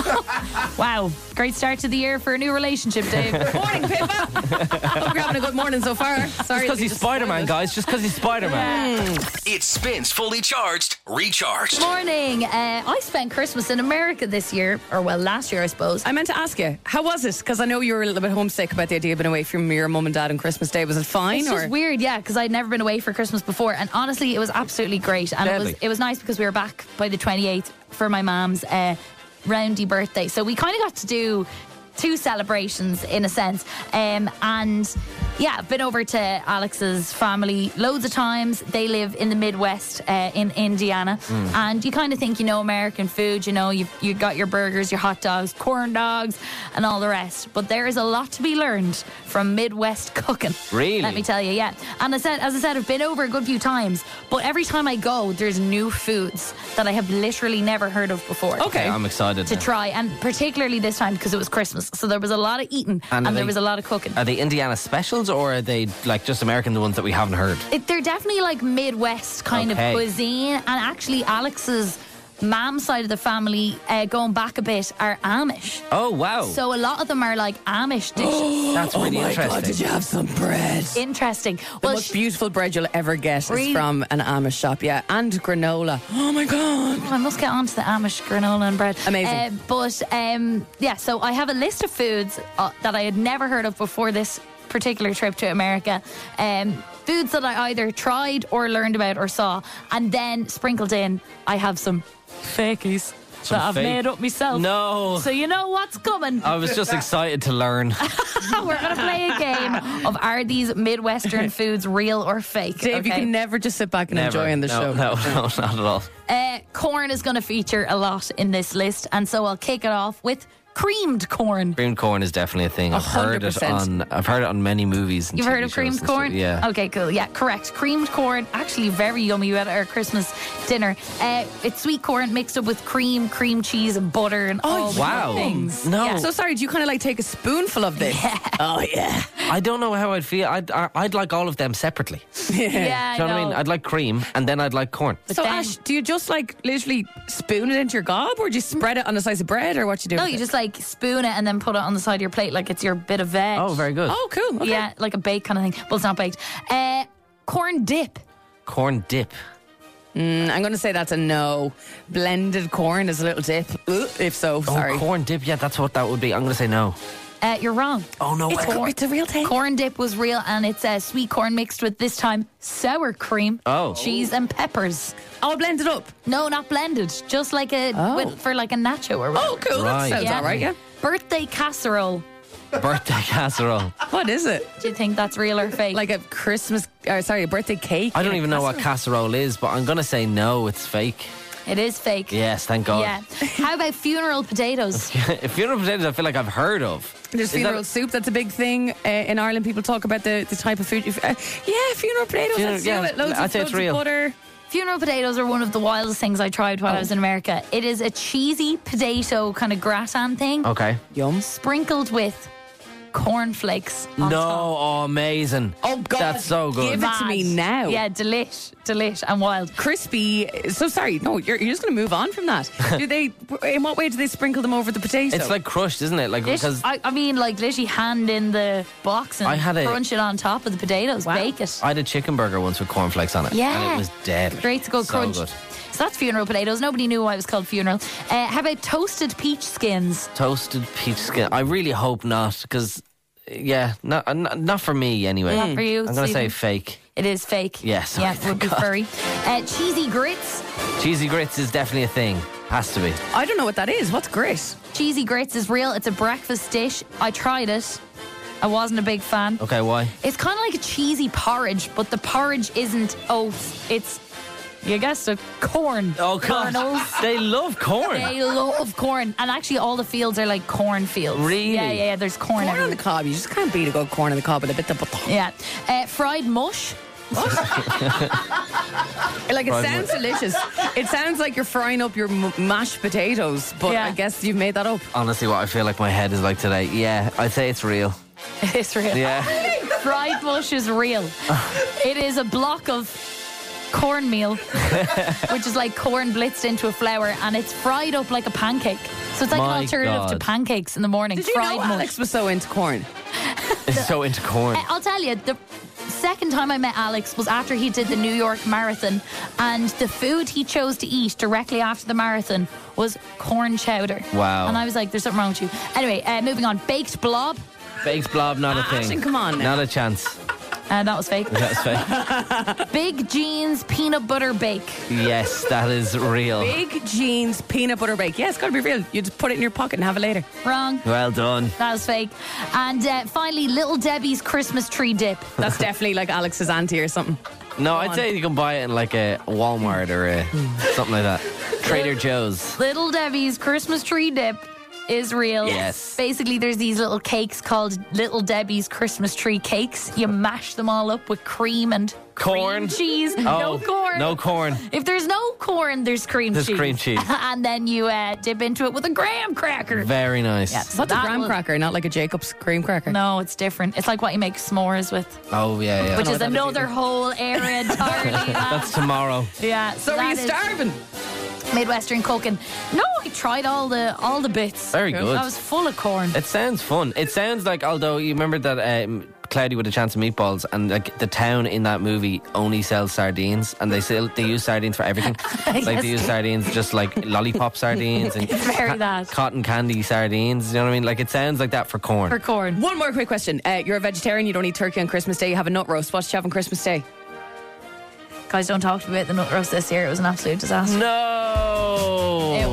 wow, great start to the year for a new relationship, Dave. Morning, Pippa. Hope you're having a good morning so far. Sorry, Because he's Spider-Man, guys. Just because he's Spider-Man. It spins fully charged, recharged. Morning. I spent Christmas in America this year, or well, last year, I suppose. I meant to ask you, how was it? Because I know you were a little bit homesick about the idea of being away from your mum and dad on Christmas Day. Was it fine? It's just weird, yeah, because I'd never been away for Christmas before, and honestly, it was absolutely great. And Deadly. it was nice because we were back by the 28th for my mum's roundy birthday, so we kind of got to do two celebrations in a sense. And yeah, I've been over to Alex's family loads of times. They live in the Midwest in Indiana, and you kind of think you know American food. You know, you got your burgers, your hot dogs, corn dogs, and all the rest. But there is a lot to be learned from Midwest cooking. Really? Let me tell you, yeah. And as I said, I've been over a good few times, but every time I go, there's new foods that I have literally never heard of before. Okay. I'm excited To now. try, and particularly this time because it was Christmas, so there was a lot of eating And and are there they- was a lot of cooking. Are they Indiana specials or are they like just American, the ones that we haven't heard? They're definitely like Midwest kind Okay. of cuisine, and actually Alex's mom's side of the family, going back a bit, are Amish. Oh, wow. So a lot of them are like Amish dishes. That's really interesting. God, did you have some bread? Interesting. The most beautiful bread you'll ever get Really? is from an Amish shop, yeah. And granola. Oh my God. I must get onto the Amish granola and bread. Amazing. Yeah, so I have a list of foods that I had never heard of before this particular trip to America. Foods that I either tried or learned about or saw. And then sprinkled in, I have some fakies. that I've fake- made up myself. No. So you know what's coming. I was just excited to learn. We're going to play a game of are these Midwestern foods real or fake? Dave, you okay? can never just sit back and enjoy in the show. No, not at all. Corn is going to feature a lot in this list, and so I'll kick it off with creamed corn. Creamed corn is definitely a thing. I've heard it 100%. on many movies. And You've heard TV of creamed shows and stuff. corn? Yeah. Okay, cool. Yeah, correct. Creamed corn, actually very yummy. We had it at our Christmas dinner. It's sweet corn mixed up with cream cheese, and butter, and all the wow. good things. No. Yeah. So sorry, do you kind of like take a spoonful of this? Oh, yeah. I don't know how I'd feel. I'd like all of them separately. Yeah, Do you know what I mean? I'd like cream and then I'd like corn. So, then- Ash, do you just like literally spoon it into your gob, or do you spread it on a slice of bread, or what you do? No, with you it? just like spoon it and then put it on the side of your plate like it's your bit of veg. Oh, very good. Oh, cool. Okay. Yeah, like a baked kind of thing. Well, it's not baked. Corn dip. Corn dip. I'm going to say that's a no. Blended corn is a little dip. If so, sorry. Oh, corn dip. Yeah, that's what that would be. I'm going to say no. You're wrong. Oh, no. It's a real thing. Corn dip was real, and it's sweet corn mixed with, this time, sour cream, Oh. cheese, and peppers. All blended up. No, not blended. Just like for like a nacho or whatever. Oh, cool. Right. That sounds all right, yeah. Birthday casserole. Birthday casserole. What is it? Do you think that's real or fake? Like a a birthday cake? I don't even know what casserole is, but I'm going to say no, it's fake. it is fake. Yes, thank God. Yeah. How about funeral potatoes? Funeral potatoes, I feel like I've heard of. There's Is funeral that- soup. That's a big thing in Ireland. People talk about the type of food. Yeah, funeral potatoes. Funeral- Let's do yeah, it. Loads I'd of, say it's loads of real. butter. Funeral potatoes are one of the wildest things I tried while I was in America. It is a cheesy potato kind of gratin thing, Okay. Yum. sprinkled with cornflakes on No, top. oh, amazing. Oh, God. That's so good. Give it to me now. Yeah, delish and wild. Crispy. So sorry. No, you're just going to move on from that. Do they? In what way do they sprinkle them over the potato? It's like crushed, isn't it? Like, because I mean, like literally hand in the box and I had a- crunch it on top of the potatoes, bake it. I had a chicken burger once with cornflakes on it. Yeah. And it was deadly. Great to go So crunch. good. So that's funeral potatoes. Nobody knew why it was called funeral. How about toasted peach skins? Toasted peach skin. I really hope not, because, yeah, not for me anyway. Not for you, I'm going to say Stephen? fake. It is fake. Yes, Yeah, okay, would be God. furry. Cheesy grits. Cheesy grits is definitely a thing. Has to be. I don't know what that is. What's grit? Cheesy grits is real. It's a breakfast dish. I tried it. I wasn't a big fan. Okay, why? It's kind of like a cheesy porridge, but the porridge isn't oats. It's, you guessed it, corn. Oh, God. Kernels. They love corn. They love corn. And actually, all the fields are like corn fields. Really? Yeah. There's corn Corn on everywhere. the cob. You just can't beat a good corn on the cob with a bit of butter. Yeah. Fried mush. Like, it Fried sounds delicious. It sounds like you're frying up your mashed potatoes, but Yeah. I guess you've made that up. Honestly, what I feel like my head is like today. Yeah, I'd say it's real. It's real. Yeah. Fried mush is real. It is a block of cornmeal, which is like corn blitzed into a flour, and it's fried up like a pancake. So it's like My an alternative to God. pancakes in the morning. Did you fried know mush. Alex was so into corn? It's so into corn. I'll tell you, the second time I met Alex was after he did the New York Marathon, and the food he chose to eat directly after the marathon was corn chowder. Wow. And I was like, there's something wrong with you. Anyway, moving on. Baked blob. Baked blob, not a thing. Ashton, come on now. Not a chance. That was fake. That's fake. Big Jeans peanut butter bake. Yes, that is real. Big Jeans peanut butter bake. Yeah, it's got to be real. You just put it in your pocket and have it later. Wrong. Well done. That was fake. And finally, Little Debbie's Christmas tree dip. That's definitely like Alex's auntie or something. No, Go I'd on. say you can buy it in like a Walmart or something like that. Trader Joe's. Little Debbie's Christmas tree dip is real. Yes. Basically, there's these little cakes called Little Debbie's Christmas tree cakes. You mash them all up with cream and Corn. cream cheese. Oh, No corn. No corn. If there's no corn, there's cream There's cheese. cream cheese. And then you dip into it with a graham cracker. Very nice. Yeah, so What's a that graham was- cracker, not like a Jacob's cream cracker? No, it's different. It's like what you make s'mores with, Oh, yeah, yeah. which is what that is another whole area entirely. That's tomorrow. Yeah. So are you that is starving? Midwestern cooking. No, I tried all the bits. Very good. I was full of corn. It sounds fun. It sounds like, although you remember that Cloudy with a Chance of Meatballs, and like the town in that movie only sells sardines, and they use sardines for everything. Like Yes. they use sardines just like lollipop sardines and It's very that. cotton candy sardines. You know what I mean? Like it sounds like that for corn. For corn. One more quick question. You're a vegetarian, you don't eat turkey on Christmas Day, you have a nut roast. What did you have on Christmas Day? Guys, don't talk to me about the nut roast this year. It was an absolute disaster. No. It was a disaster.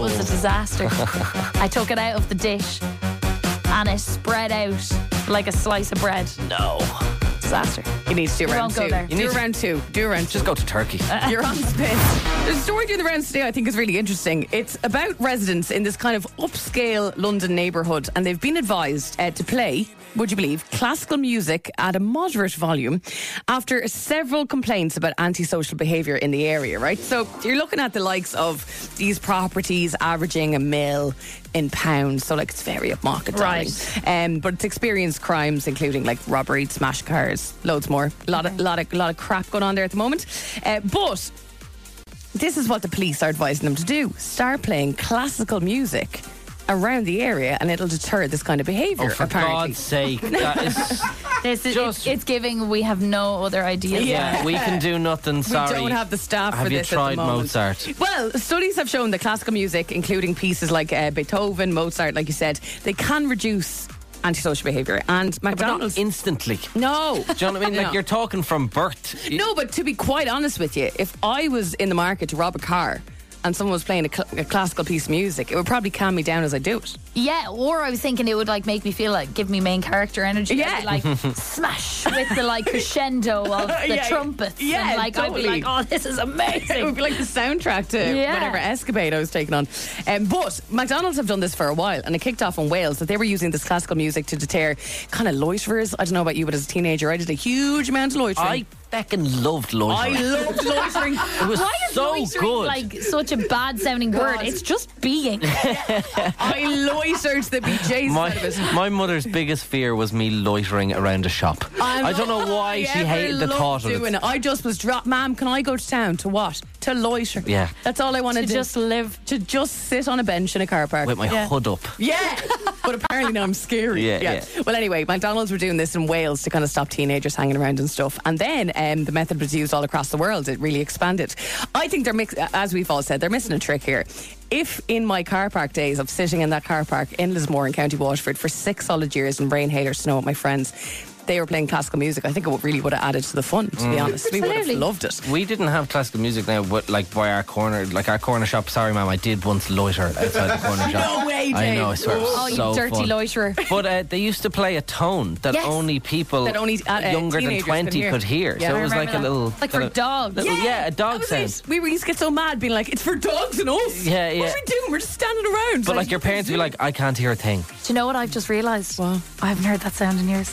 disaster. I took it out of the dish and it spread out like a slice of bread. No. Disaster. You need to do We round won't go two. there. Do round two. Do round two. Just go to Turkey. You're on spin. There's a story doing the rounds today I think is really interesting. It's about residents in this kind of upscale London neighbourhood, and they've been advised to play, would you believe, classical music at a moderate volume after several complaints about antisocial behaviour in the area, right? So you're looking at the likes of these properties averaging £1 million in pounds, so like it's very upmarket, Right. darling. But it's experienced crimes including like robbery, smash cars, loads more. A lot of crap going on there at the moment. But this is what the police are advising them to do: start playing classical music around the area, and it'll deter this kind of behaviour. Oh, for apparently. God's sake. That is... This is Just- it's giving. We have no other ideas. Yeah, we can do nothing, sorry. We don't have the staff Have for you this tried at the moment. Mozart? Well, studies have shown that classical music, including pieces like Beethoven, Mozart, like you said, they can reduce antisocial behaviour. And But not McDonald's... instantly. No. Do you know what I mean? Like, No. you're talking from birth. No, but to be quite honest with you, if I was in the market to rob a car and someone was playing a classical piece of music, it would probably calm me down as I do it. Yeah, or I was thinking it would like make me feel like give me main character energy. Yeah. I'd be like smash with the like crescendo of the Yeah, trumpets. yeah, and like totally. I'd be like, oh, this is It would amazing. be like the soundtrack to Yeah. whatever escapade I was taking on. But McDonald's have done this for a while, and it kicked off in Wales that they were using this classical music to deter kind of loiterers. I don't know about you, but as a teenager, I did a huge amount of loitering. I feckin' loved loitering. I loved loitering. It was Why is so loitering good. like such a bad sounding word? God. It's just being. I loitered the BJ's out of it. My mother's biggest fear was me loitering around a shop. I don't know why she hated the thought of doing it. it. I just was Ma'am, can I go to town to what? To loiter. Yeah. That's all I want To do. just live. To just sit on a bench in a car park. With my Yeah. hood up. Yeah, but apparently now I'm scary. Yeah. Well, anyway, McDonald's were doing this in Wales to kind of stop teenagers hanging around and stuff. And then the method was used all across the world. It really expanded. I think they're as we've all said, they're missing a trick here. If in my car park days of sitting in that car park in Lismore in County Waterford for 6 solid years in rain, hail or snow with my friends, they were playing classical music, I think it really would have added to the fun, to be honest. We would have Absolutely. loved it. We didn't have classical music now, but like by our corner shop. Sorry, ma'am, I did once loiter outside the corner shop. No way, I Dave. know, I swear. It was Oh, you so dirty fun. loiterer. But they used to play a tone that Yes. only people That only, younger than teenagers 20 could hear. So Yeah, it I was like a remember that. little... Like for kind of- dogs. little- yeah, a that dog was sound. it. We used to get so mad being like, it's for dogs and us. Yeah, yeah. What are we doing? We're just standing around. But like your parents would be like, I can't hear a thing. Do you know what I've just realised? What? I haven't heard that sound in years.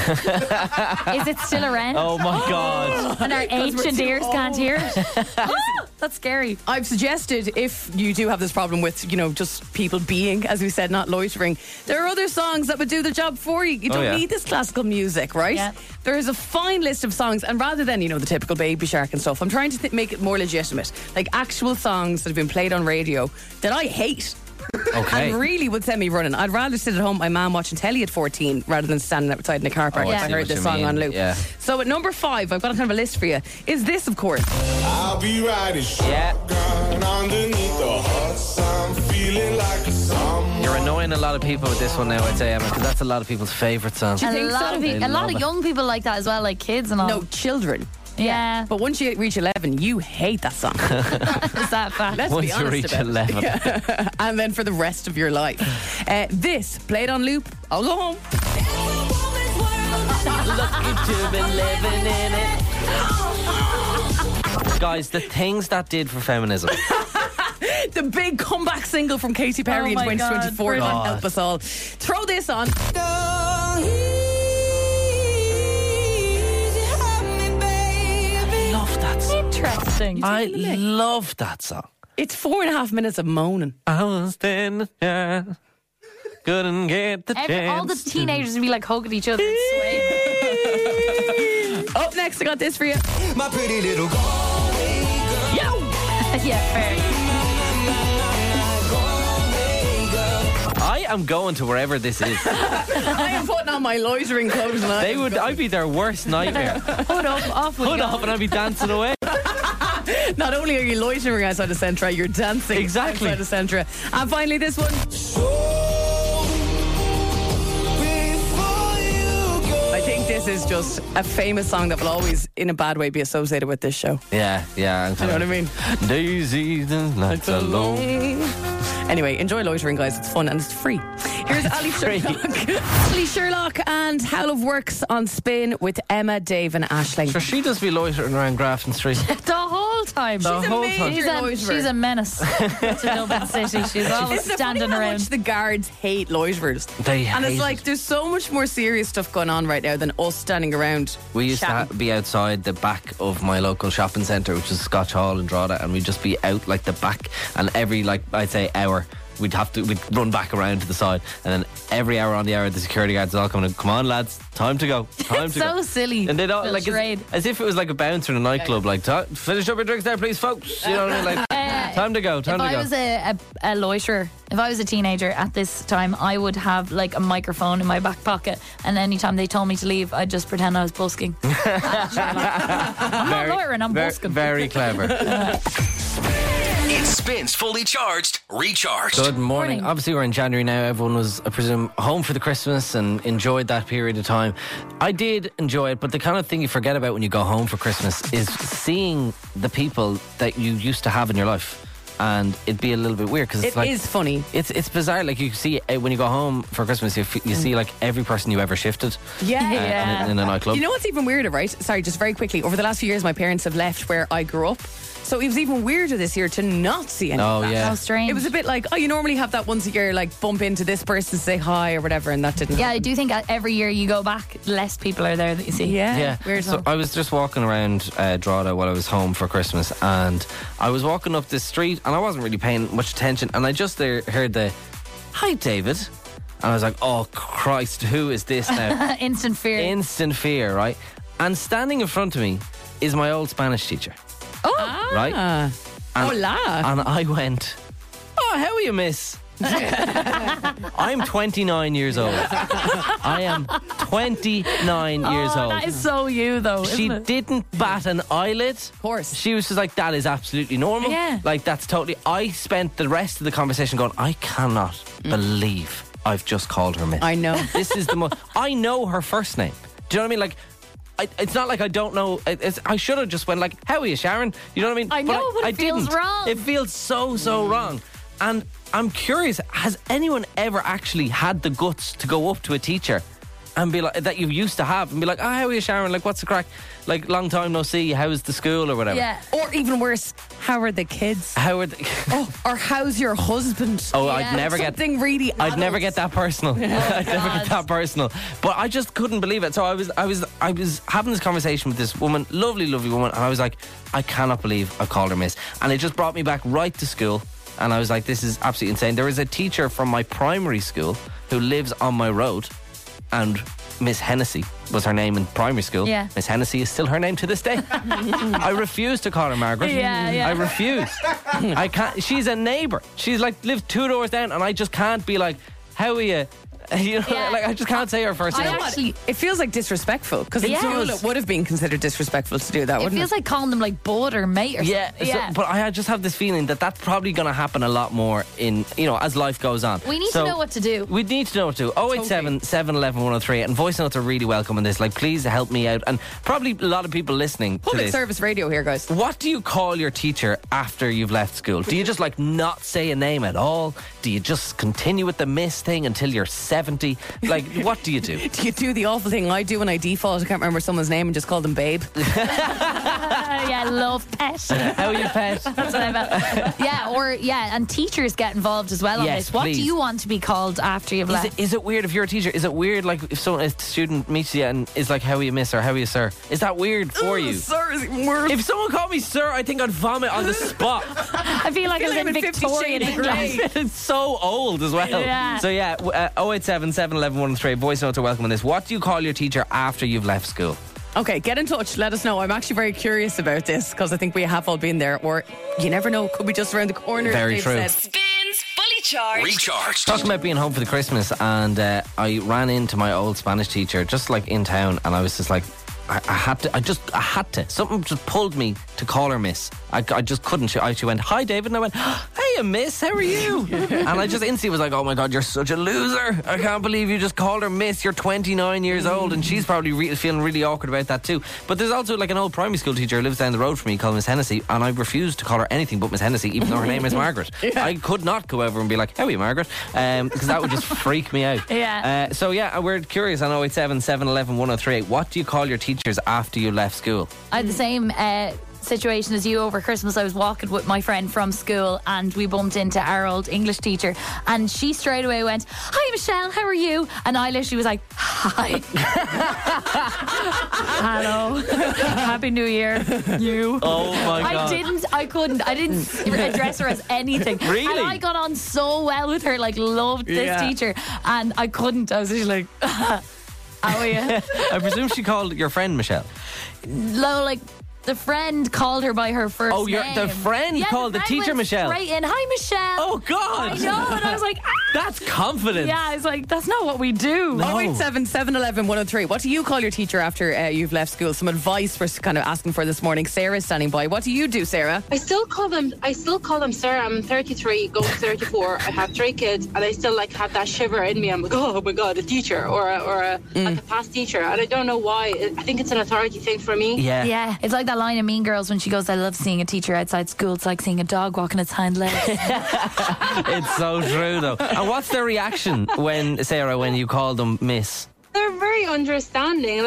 Is it still around? Oh my God. And our Because we're ancient too ears can't hear it. That's scary. I've suggested if you do have this problem with, just people being, as we said, not loitering, there are other songs that would do the job for you. You don't yeah. need this classical music, right? Yeah. There is a fine list of songs, and rather than, the typical Baby Shark and stuff, I'm trying to make it more legitimate. Like actual songs that have been played on radio that I hate. Okay. And really would send me running. I'd rather sit at home with my mum watching telly at 14 rather than standing outside in a car park Oh, I if I see heard what this you song mean. on loop. Yeah. So at number 5, I've got a kind of a list for you. Is this, of course. I'll be riding Yeah. shotgun underneath the hot sun, feeling like a summer. You're annoying a lot of people with this one now, I'd say, Emma, because that's a lot of people's favourite song. Do you think so? They A lot love of it. young people like that as well, like kids and all. No, children. Yeah. But once you reach 11, you hate that song. Is that fact? Let's Once be you honest reach about 11. it. And then for the rest of your life. This, played on loop, I'll go home. Lucky to be living in it. Guys, the things that did for feminism. The big comeback single from Katy Perry Oh in my God, 2024. brilliant. God help us all. Throw this on. I love that song. Interesting. I love that song. It's 4.5 minutes of moaning. I was standing there, couldn't get the chance. All the teenagers would be like hugging each other and swaying. Up next, I got this for you. My pretty little Yeah, fair. I am going to wherever this is. I am putting on my loitering clothes and I'd be their worst nightmare. Hood up, off we Hood go. off and I'd be dancing away. Not only are you loitering outside of Centra, you're dancing Exactly. outside of Centra. And finally, this one. I think this is just a famous song that will always, in a bad way, be associated with this show. Yeah. You know what I mean? Daisies and nights alone. Anyway, enjoy loitering, guys. It's fun and it's free. Here's Ali Sherlock. Ali Sherlock and How Love Works on Spin with Emma, Dave and Aisling. Sure, she does be loitering around Grafton Street. The whole time. The whole time. She's a menace to Dublin City. She's always Isn't it funny standing how around. much the guards hate loiterers? They And hate it's like it. there's so much more serious stuff going on right now than us standing around. We used to be outside the back of my local shopping centre, which is Scotch Hall in Drogheda, and we'd just be out like the back, and every I'd say hour we'd run back around to the side, and then every hour on the hour the security guards all coming in, come on lads, time to go, time to so go. silly. And they'd all Little like charade. as if it was like a bouncer in a nightclub, like finish up your drinks there please folks, you know what I mean, like time to go, If I was a loiterer, if I was a teenager at this time, I would have like a microphone in my back pocket, and anytime they told me to leave, I'd just pretend I was busking. I'm not loitering, I'm busking. Very clever. It spins fully charged, recharged. Good morning. Morning. Obviously, we're in January now. Everyone was, I presume, home for the Christmas and enjoyed that period of time. I did enjoy it, but the kind of thing you forget about when you go home for Christmas is seeing the people that you used to have in your life. And it'd be a little bit weird because it's It like, is funny. It's bizarre. Like you see when you go home for Christmas, you see like every person you ever shifted Yeah. in a nightclub. You know what's even weirder, right? Sorry, just very quickly. Over the last few years, my parents have left where I grew up. So it was even weirder this year to not see any of that. yeah. How strange. It was a bit like, you normally have that once a year, like bump into this person, say hi or whatever, and that didn't Yeah, I happen. do think every year you go back, less people are there that you see. Yeah. Yeah, so I was just walking around Drogheda while I was home for Christmas, and I was walking up this street and I wasn't really paying much attention, and I just heard the "Hi David," and I was like, oh Christ, who is this now? Instant fear. Instant fear, right? And standing in front of me is my old Spanish teacher, right? And, Hola. and I went, oh, how are you, miss? I'm 29 years old. I am 29 years old. That is so you, though. She isn't it? didn't bat an eyelid. Of course. She was just like, that is absolutely normal. Yeah. Like, that's totally. I spent the rest of the conversation going, I cannot believe I've just called her miss. I know. This is the most. I know her first name. Do you know what I mean? Like, it's not like I don't know. I should have just went like, how are you, Sharon? You know what I mean? I know, but it feels didn't. wrong. It feels so wrong. And I'm curious, has anyone ever actually had the guts to go up to a teacher and be like, that you used to have, and be like, oh, how are you, Sharon? Like, what's the crack? Like, long time no see, how's the school or whatever? Yeah. Or even worse, how are the kids? How are they? Or how's your husband? Oh, Yeah. I'd never get. Something really I'd never adult. get that personal. I'd never get that personal. But I just couldn't believe it. So I was having this conversation with this woman, lovely woman, and I was like, I cannot believe I called her miss. And it just brought me back right to school. And I was like, this is absolutely insane. There is a teacher from my primary school who lives on my road, and Miss Hennessy was her name in primary school. Yeah. Miss Hennessy is still her name to this day. I refuse to call her Margaret. Yeah. I refuse. I can't. She's a neighbour. She's like lived 2 doors down, and I just can't be like, how are you? You know, Yeah. like I just can't say her first I name. actually- It feels like disrespectful because in Yeah. school it would have been considered disrespectful to do that, It wouldn't feels it? like calling them like bud or mate or Yeah, something. Yeah. but I just have this feeling that that's probably going to happen a lot more in, as life goes on. We need to know what to do. We need to know what to do. 087 711 103, and voice notes are really welcome in this. Like, please help me out, and probably a lot of people listening to Public this. service radio here, guys. What do you call your teacher after you've left school? Do you just like not say a name at all? Do you just continue with the miss thing until you're 70? Like, what do you do? Do you do the awful thing I do when I default? I can't remember someone's name and just call them babe. Yeah, love pet. How are you, pet? That's what I meant. And teachers get involved as well on Yes, this. What please. do you want to be called after you've left? Is it weird if you're a teacher? Is it weird like if a student meets you and is like, how are you, miss, or how are you, sir? Is that weird for you? Sir is even worse. If someone called me sir, I think I'd vomit on the spot. I feel like I was in 50 Victorian Shades of England. Grey. It's so old as well. Yeah. So 087 711 103, voice notes are welcome on this. What do you call your teacher after you've left school? Okay, get in touch. Let us know. I'm actually very curious about this because I think we have all been there, or you never know, could be just around the corner. Very Dave true. said. Spins Fully Charged. Recharged. Talking about being home for the Christmas, and I ran into my old Spanish teacher just like in town, and I was just like, I had to. Something just pulled me to call her miss. I just couldn't. She went, hi, David. And I went, hey, hiya, miss, how are you? And I just instantly was like, oh my God, you're such a loser. I can't believe you just called her miss. You're 29 years old. And she's probably feeling really awkward about that too. But there's also like an old primary school teacher who lives down the road from me called Miss Hennessy, and I refused to call her anything but Miss Hennessy, even though her name is Margaret. I could not go over and be like, how are you, Margaret? Because that would just freak me out. Yeah. So yeah, we're curious on 087 711 1038. What do you call your teachers after you left school? I had the same situation as you over Christmas. I was walking with my friend from school and we bumped into our old English teacher, and she straight away went, hi Michelle, how are you? And I literally was like, hi. Hello. Happy New Year. You. Oh my God. I didn't address her as anything. Really? And I got on so well with her, like loved this teacher, and I couldn't. I was just like, how are you? I presume she called your friend Michelle. No, like the friend called her by her first name. The friend called the teacher Michelle. Right in, hi Michelle. Oh God! I know, and I was like, that's confidence. Yeah, I was like, that's not what we do. No. 087 711 103. What do you call your teacher after you've left school? Some advice we're kind of asking for this morning. Sarah's standing by. What do you do, Sarah? I still call them Sarah. I'm 33, going to 34. I have 3 kids, and I still like have that shiver in me. I'm like, oh my God, a teacher or a past teacher, and I don't know why. I think it's an authority thing for me. Yeah, it's like that line in Mean Girls when she goes, I love seeing a teacher outside school. It's like seeing a dog walking its hind legs. It's so true though. And what's their reaction when you call them miss? They're very understanding.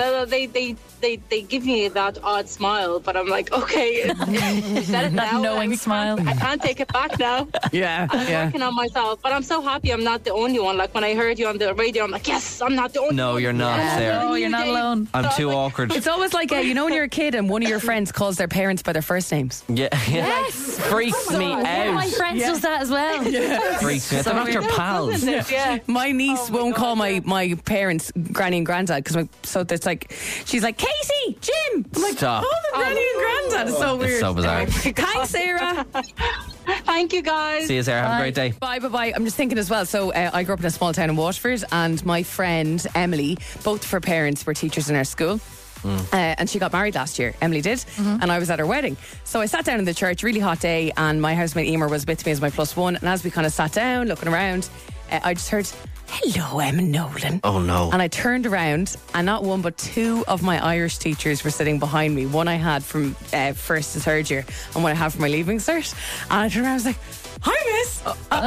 They give me that odd smile, but I'm like, okay, you said it now. That knowing smile. I can't take it back now. Yeah, I'm working on myself, but I'm so happy I'm not the only one. Like when I heard you on the radio, I'm like, yes, I'm not the only one. No, you're not, Sarah. No, you're not alone. I'm too awkward. It's always like, when you're a kid and one of your friends calls their parents by their first names. Yeah. Yes. Freaks me One of my out. friends does that as well. Freaks me out. They're not your pals. Yeah. My niece won't call my parents granny and granddad because it's like, she's like, Casey, Jim. I'm like, Stop. oh, the granny and granddad. It's so weird. It's so bizarre. Thanks, Sarah. Thank you, guys. See you, Sarah. Have a great day. Bye. I'm just thinking as well. So I grew up in a small town in Waterford, and my friend Emily, both of her parents were teachers in our school. And she got married last year. Emily did, and I was at her wedding. So I sat down in the church, really hot day, and my housemate Emer was with me as my +1. And as we kind of sat down, looking around, I just heard, hello, Emma Nolan. Oh no. And I turned around, and not one but 2 of my Irish teachers were sitting behind me. One I had from first to third year, and one I had from my leaving cert. And I turned around, I was like, hi, miss.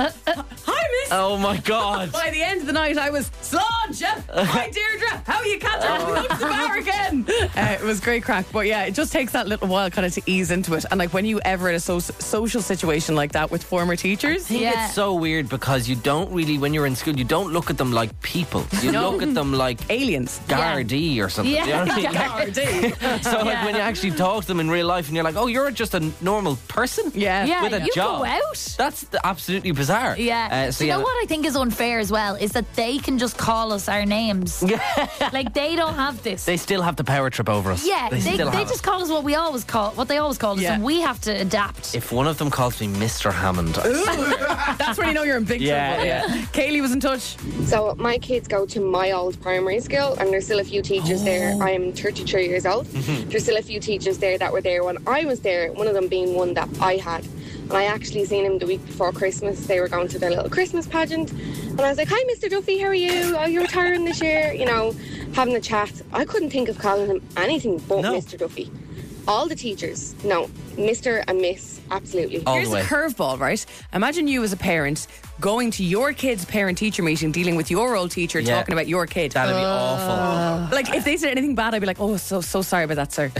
Hi, miss. Oh my God. By the end of the night, I was, Slán, hi, Deirdre. How are you, Catherine? We go to the bar again. It was great crack. But yeah, it just takes that little while kind of to ease into it. And like when you ever in a social situation like that with former teachers. I think it's so weird because you don't really, when you're in school, you don't look at them like people. You look at them like aliens. Gardaí or something. Yeah. You know what I mean? Gardaí. So like when you actually talk to them in real life and you're like, oh, you're just a normal person Yeah. with a you job. go out. That's absolutely bizarre. Yeah. So you know what I think is unfair as well is that they can just call us our names. Like they don't have this. They still have the power trip over us. Yeah, they still have just it. call us what they always called us, and we have to adapt. If one of them calls me Mr. Hammond, That's when you know you're in big trouble. Yeah. Kaylee was in touch. So my kids go to my old primary school, and there's still a few teachers there. I'm 33 years old. There's still a few teachers there that were there when I was there, one of them being one that I had. And I actually seen him the week before Christmas. They were going to their little Christmas pageant. And I was like, hi, Mr. Duffy, how are you? Oh, you're retiring this year. You know, having a chat. I couldn't think of calling him anything but Mr. Duffy. All the teachers, no. Mr. and Miss, absolutely. Here's a curveball, right? Imagine you as a parent going to your kid's parent-teacher meeting, dealing with your old teacher, talking about your kid. That'd be awful. Like, if they said anything bad, I'd be like, oh, so sorry about that, sir.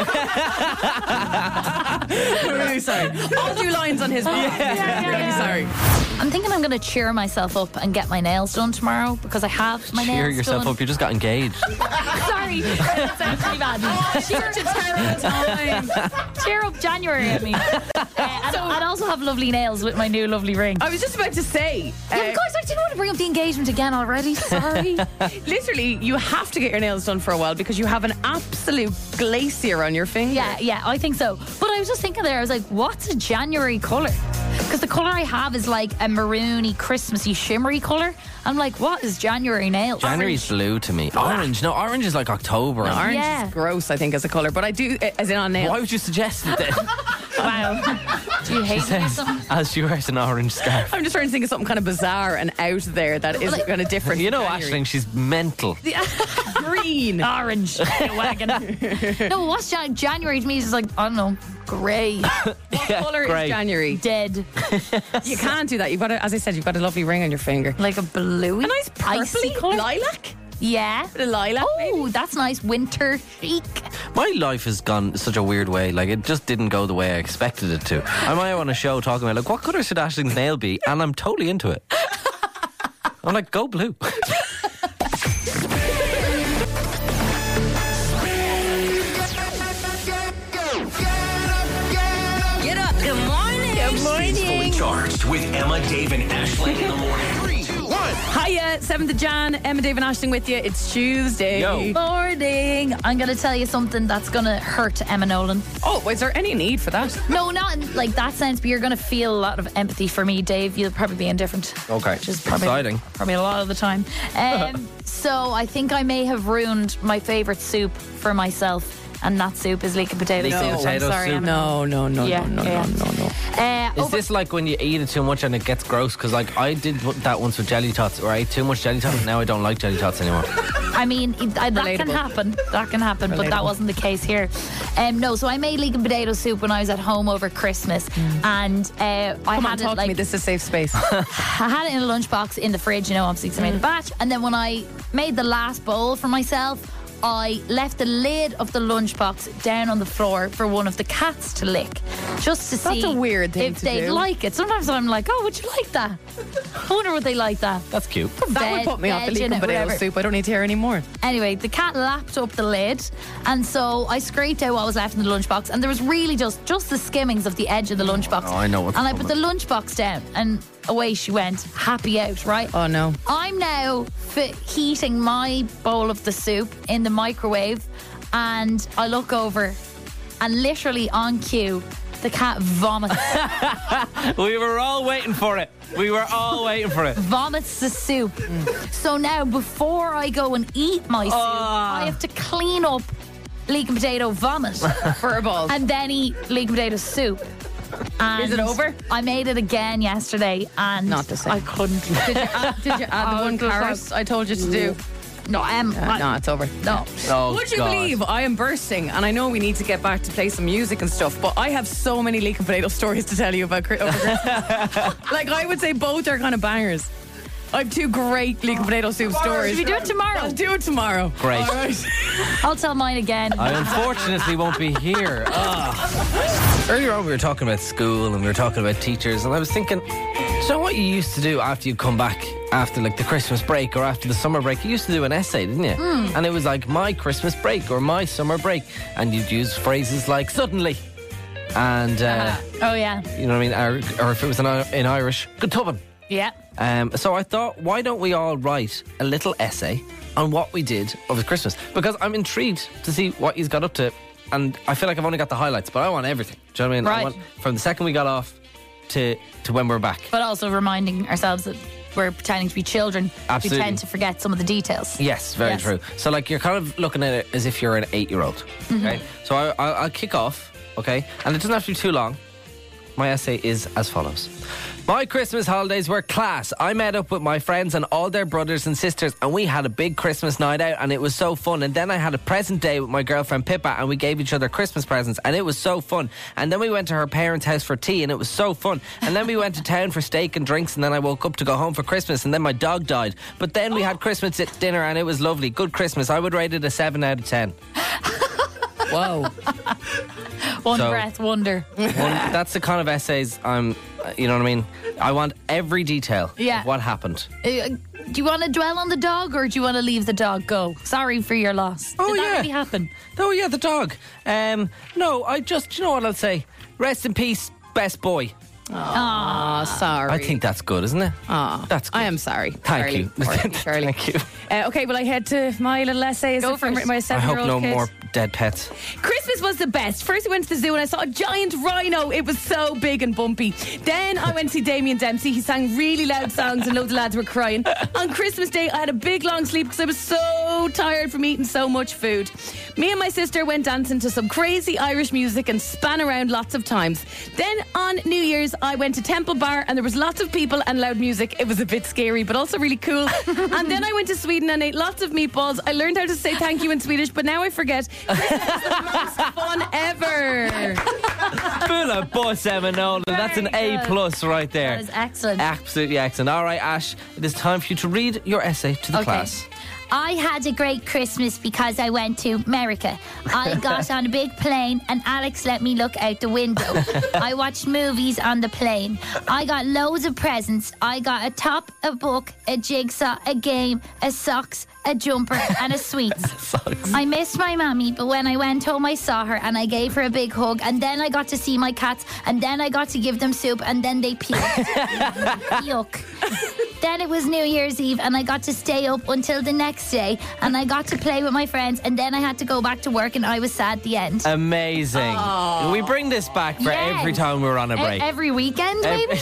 I'm really sorry. All 2 lines on his mouth. Really sorry. I'm thinking I'm going to cheer myself up and get my nails done tomorrow because I have my nails Cheer yourself done. up. You just got engaged. Sorry, that sounds pretty bad. Cheer to terrible time. Cheer up January, I mean. And I'd also have lovely nails with my new lovely ring. I was just about to say. Guys, I didn't want to bring up the engagement again already. Sorry. Literally, you have to get your nails done for a while because you have an absolute glacier on your finger. Yeah, I think so. But I was just thinking there, I was like, what's a January colour? Because the colour I have is like a maroony, Christmassy, shimmery colour. I'm like, what is January nails? January's blue to me. Orange. No, orange is like October. No, orange is gross, I think, as a colour. But I do, as in on nails. Why would you suggest it then? Wow. you hate says, as she wears an orange scarf. I'm just trying to think of something kind of bizarre and out there that is kind of different. You know, from January. Aisling, she's mental. Green. Orange wagon. No, what's January to me is just like, I don't know, grey. What colour is January? Dead. You can't do that. You've got as I said, you've got a lovely ring on your finger. Like a blue. A nice purpley colour. Lilac? Yeah. The lilac. Oh, that's nice. Winter chic. My life has gone such a weird way. Like, it just didn't go the way I expected it to. I'm out on a show talking about, like, what colour should Aisling's nail be? And I'm totally into it. I'm like, go blue. Get up. Good morning. Good morning. Fully charged with Emma, Dave, and Aisling in the morning. 3, 2, 1. Hiya, 7th of Jan. Emma, Dave, and Aisling with you. It's Tuesday. Yo. Morning. I'm going to tell you something that's going to hurt Emma Nolan. Oh, is there any need for that? No, not in like that sense, but you're going to feel a lot of empathy for me, Dave. You'll probably be indifferent. Okay. Which is probably, exciting. Probably a lot of the time. So I think I may have ruined my favourite soup for myself. And that soup is leek and potato soup. Potato I'm sorry, soup. Emma. No. Is this like when you eat it too much and it gets gross? Because like I did that once with jelly tots, where I ate too much jelly tots and now I don't like jelly tots anymore. I mean, that can happen. That can happen, but that wasn't the case here. No, so I made leek and potato soup when I was at home over Christmas, and I Come had on, talk it like to me. This is a safe space. I had it in a lunchbox in the fridge, obviously because I made a batch, and then when I made the last bowl for myself, I left the lid of the lunchbox down on the floor for one of the cats to lick, just to see a weird thing if to they'd do. like it. Sometimes I'm like, oh, would you like that? I wonder would they like that. That's cute. That would put me off the leek and potato soup. I don't need to hear any more. Anyway, the cat lapped up the lid, and so I scraped out what was left in the lunchbox, and there was really just the skimmings of the edge of the lunchbox. Oh, I know what's And I put the lunchbox down, and away she went, happy out, right? Oh no. I'm now heating my bowl of the soup in the microwave, and I look over, and literally on cue, the cat vomits. We were all waiting for it. Vomits the soup. So now, before I go and eat my soup, I have to clean up leek and potato vomit For a ball. and then eat leek and potato soup. And Is it over? I made it again yesterday, and Not the same. I couldn't. Did you add the one carrot I told you to do? No, No, it's over. no. Oh, Would you God. believe I am bursting? And I know we need to get back to play some music and stuff, but I have so many leek and potato stories to tell you about over Christmas. Like, I would say both are kind of bangers. I have 2 great leek and potato soup stories. Should we do it tomorrow? I'll do it tomorrow. Great. All right. I'll tell mine again. I unfortunately won't be here. Earlier on we were talking about school and we were talking about teachers, and I was thinking, do you know what you used to do after you come back after like the Christmas break or after the summer break? You used to do an essay, didn't you? And it was like my Christmas break or my summer break, and you'd use phrases like suddenly and Oh yeah, you know what I mean, or if it was in Irish, good tubbin. yeah. So I thought, why don't we all write a little essay on what we did over Christmas? Because I'm intrigued to see what he's got up to, and I feel like I've only got the highlights, but I want everything. Do you know what I mean? Right. I want, from the second we got off to when we're back. But also reminding ourselves that we're pretending to be children. Absolutely. We tend to forget some of the details. Yes, very Yes. true. So like you're kind of looking at it as if you're an 8-year-old. Okay, so I'll kick off. Okay, and it doesn't have to be too long. My essay is as follows. My Christmas holidays were class. I met up with my friends and all their brothers and sisters, and we had a big Christmas night out, and it was so fun. And then I had a present day with my girlfriend Pippa, and we gave each other Christmas presents, and it was so fun. And then we went to her parents' house for tea, and it was so fun. And then we went to town for steak and drinks, and then I woke up to go home for Christmas, and then my dog died. But then we had Christmas at dinner, and it was lovely. Good Christmas. I would rate it a 7 out of 10. Whoa. One So- breath wonder. That's the kind of essays I'm, you know what I mean? I want every detail Yeah. of what happened. Do you want to dwell on the dog, or do you want to leave the dog go? Sorry for your loss. Oh, Did that yeah. really happen? Oh, yeah, the dog. No, I just, you know what I'll say? Rest in peace, best boy. Aw, sorry. I think that's good, isn't it? Aw, That's good. I am sorry. Thank Charlie. you. Poor Charlie. Thank you. Okay, well, I head to my little essays Go from for it. my I 7-year-old hope no kid. more dead pets. Christmas was the best. First I went to the zoo and I saw a giant rhino. It was so big and bumpy. Then I went to see Damien Dempsey. He sang really loud songs and loads of lads were crying. On Christmas Day I had a big long sleep because I was so tired from eating so much food. Me and my sister went dancing to some crazy Irish music and span around lots of times. Then on New Year's I went to Temple Bar and there was lots of people and loud music. It was a bit scary but also really cool. And then I went to Sweden and ate lots of meatballs. I learned how to say thank you in Swedish, but now I forget. Christmas is the most fun ever. Full of bus, Emma Nolan. That's an A+ right there. That is excellent. Absolutely excellent. All right, Ash, it is time for you to read your essay to the class. I had a great Christmas because I went to America. I got on a big plane and Alex let me look out the window. I watched movies on the plane. I got loads of presents. I got a top, a book, a jigsaw, a game, a socks, a jumper and a sweets. I missed my mammy, but when I went home I saw her and I gave her a big hug, and then I got to see my cats, and then I got to give them soup, and then they puked. Yuck. Then it was New Year's Eve and I got to stay up until the next day and I got to play with my friends, and then I had to go back to work and I was sad at the end. Amazing. Aww. We bring this back for every time we're on a break. Every weekend, maybe?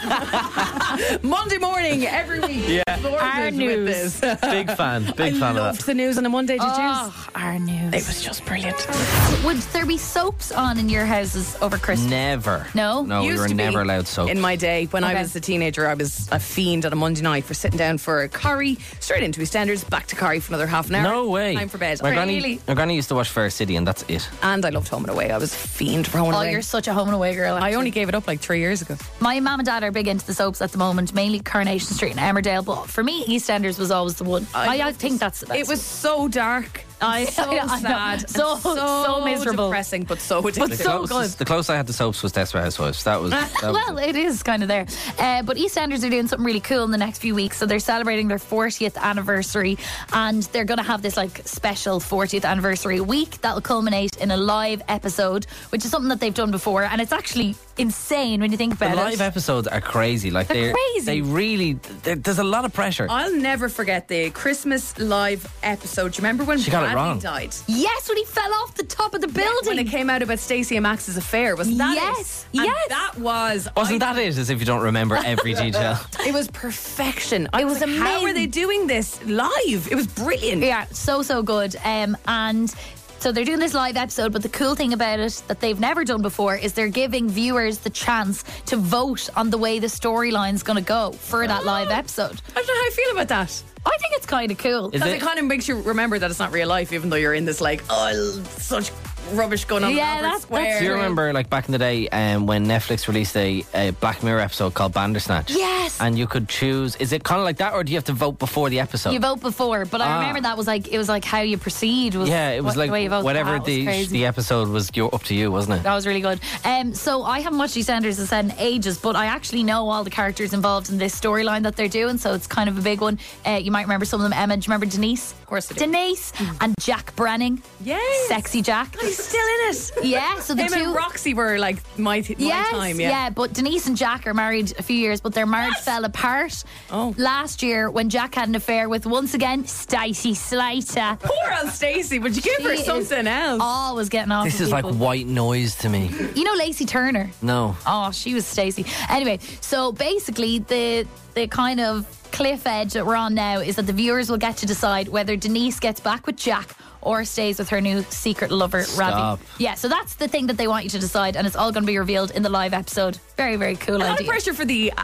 Monday morning, every week. Yeah. Our news. Big fan I of loved that. the news on a Monday. Did you? Our news. It was just brilliant. Would there be soaps on in your houses over Christmas? Never. No? No, we Used were to be never allowed soap. In my day, when I Okay. was a teenager, I was a fiend on a Monday night for sitting down for a curry, straight into EastEnders, back to curry for another half an hour. No way. Time for bed. My Really? granny used to watch Fair City, and that's it. And I loved Home and Away. I was a fiend for Home and Oh, Away. you're such a home and away girl. I actually. only gave it up like 3 years ago. My mum and dad are big into the soaps at the moment, mainly Coronation Street and Emmerdale, but for me, EastEnders was always the one. I think that's the best. It was so dark. So I know. sad. So- and so miserable. depressing, but so addictive. so good. The closest I had to soaps was Desperate Housewives. That was. Well, it is kind of there. But EastEnders are doing something really cool in the next few weeks. So they're celebrating their 40th anniversary, and they're going to have this like special 40th anniversary week that will culminate in a live episode, which is something that they've done before, and it's actually insane when you think The about live it. episodes are crazy. Like They're crazy. They really. There's a lot of pressure. I'll never forget the Christmas live episode. Do you remember when She got it Bradley wrong. died? Yes, when he fell off the top of the building. When it came out about Stacey and Max's affair, wasn't that Yes, it? And yes. that was... Wasn't that it? As if you don't remember every detail. It was perfection. It was How amazing. are they doing this live? It was brilliant. Yeah, so good. And so they're doing this live episode, but the cool thing about it that they've never done before is they're giving viewers the chance to vote on the way the storyline's going to go for that live episode. I don't know how I feel about that. I think it's kind of cool. Is Because it- it kind of makes you remember that it's not real life, even though you're in this like, such rubbish going on. Yeah, in Albert that's Square. Do you remember, like back in the day, when Netflix released a Black Mirror episode called Bandersnatch? Yes. And you could choose. Is it kind of like that, or do you have to vote before the episode? You vote before, but I remember that was like, it was like how you proceed was Yeah, it was the way like you vote. whatever That was crazy. the episode was. Up to you, wasn't it? That was really good. So I haven't watched EastEnders, as I said, in ages, but I actually know all the characters involved in this storyline that they're doing, so it's kind of a big one. You might remember some of them. Emma, do you remember Denise? Of course I do. Denise and Jack Branning. Yes. Sexy Jack. He's still in it. Yeah, so the Him two... and Roxy were like my time. Yeah. But Denise and Jack are married a few years, but their marriage fell apart last year when Jack had an affair with, once again, Stacey Slater. Poor old Stacey, would you give her She is something else? Always getting off This with is like people. white noise to me. You know Lacey Turner? No. Oh, she was Stacey. Anyway, so basically the kind of cliff edge that we're on now is that the viewers will get to decide whether Denise gets back with Jack or stays with her new secret lover, Stop. Ravi. Yeah, so that's the thing that they want you to decide, and it's all going to be revealed in the live episode. Very, very cool A lot of idea. pressure for the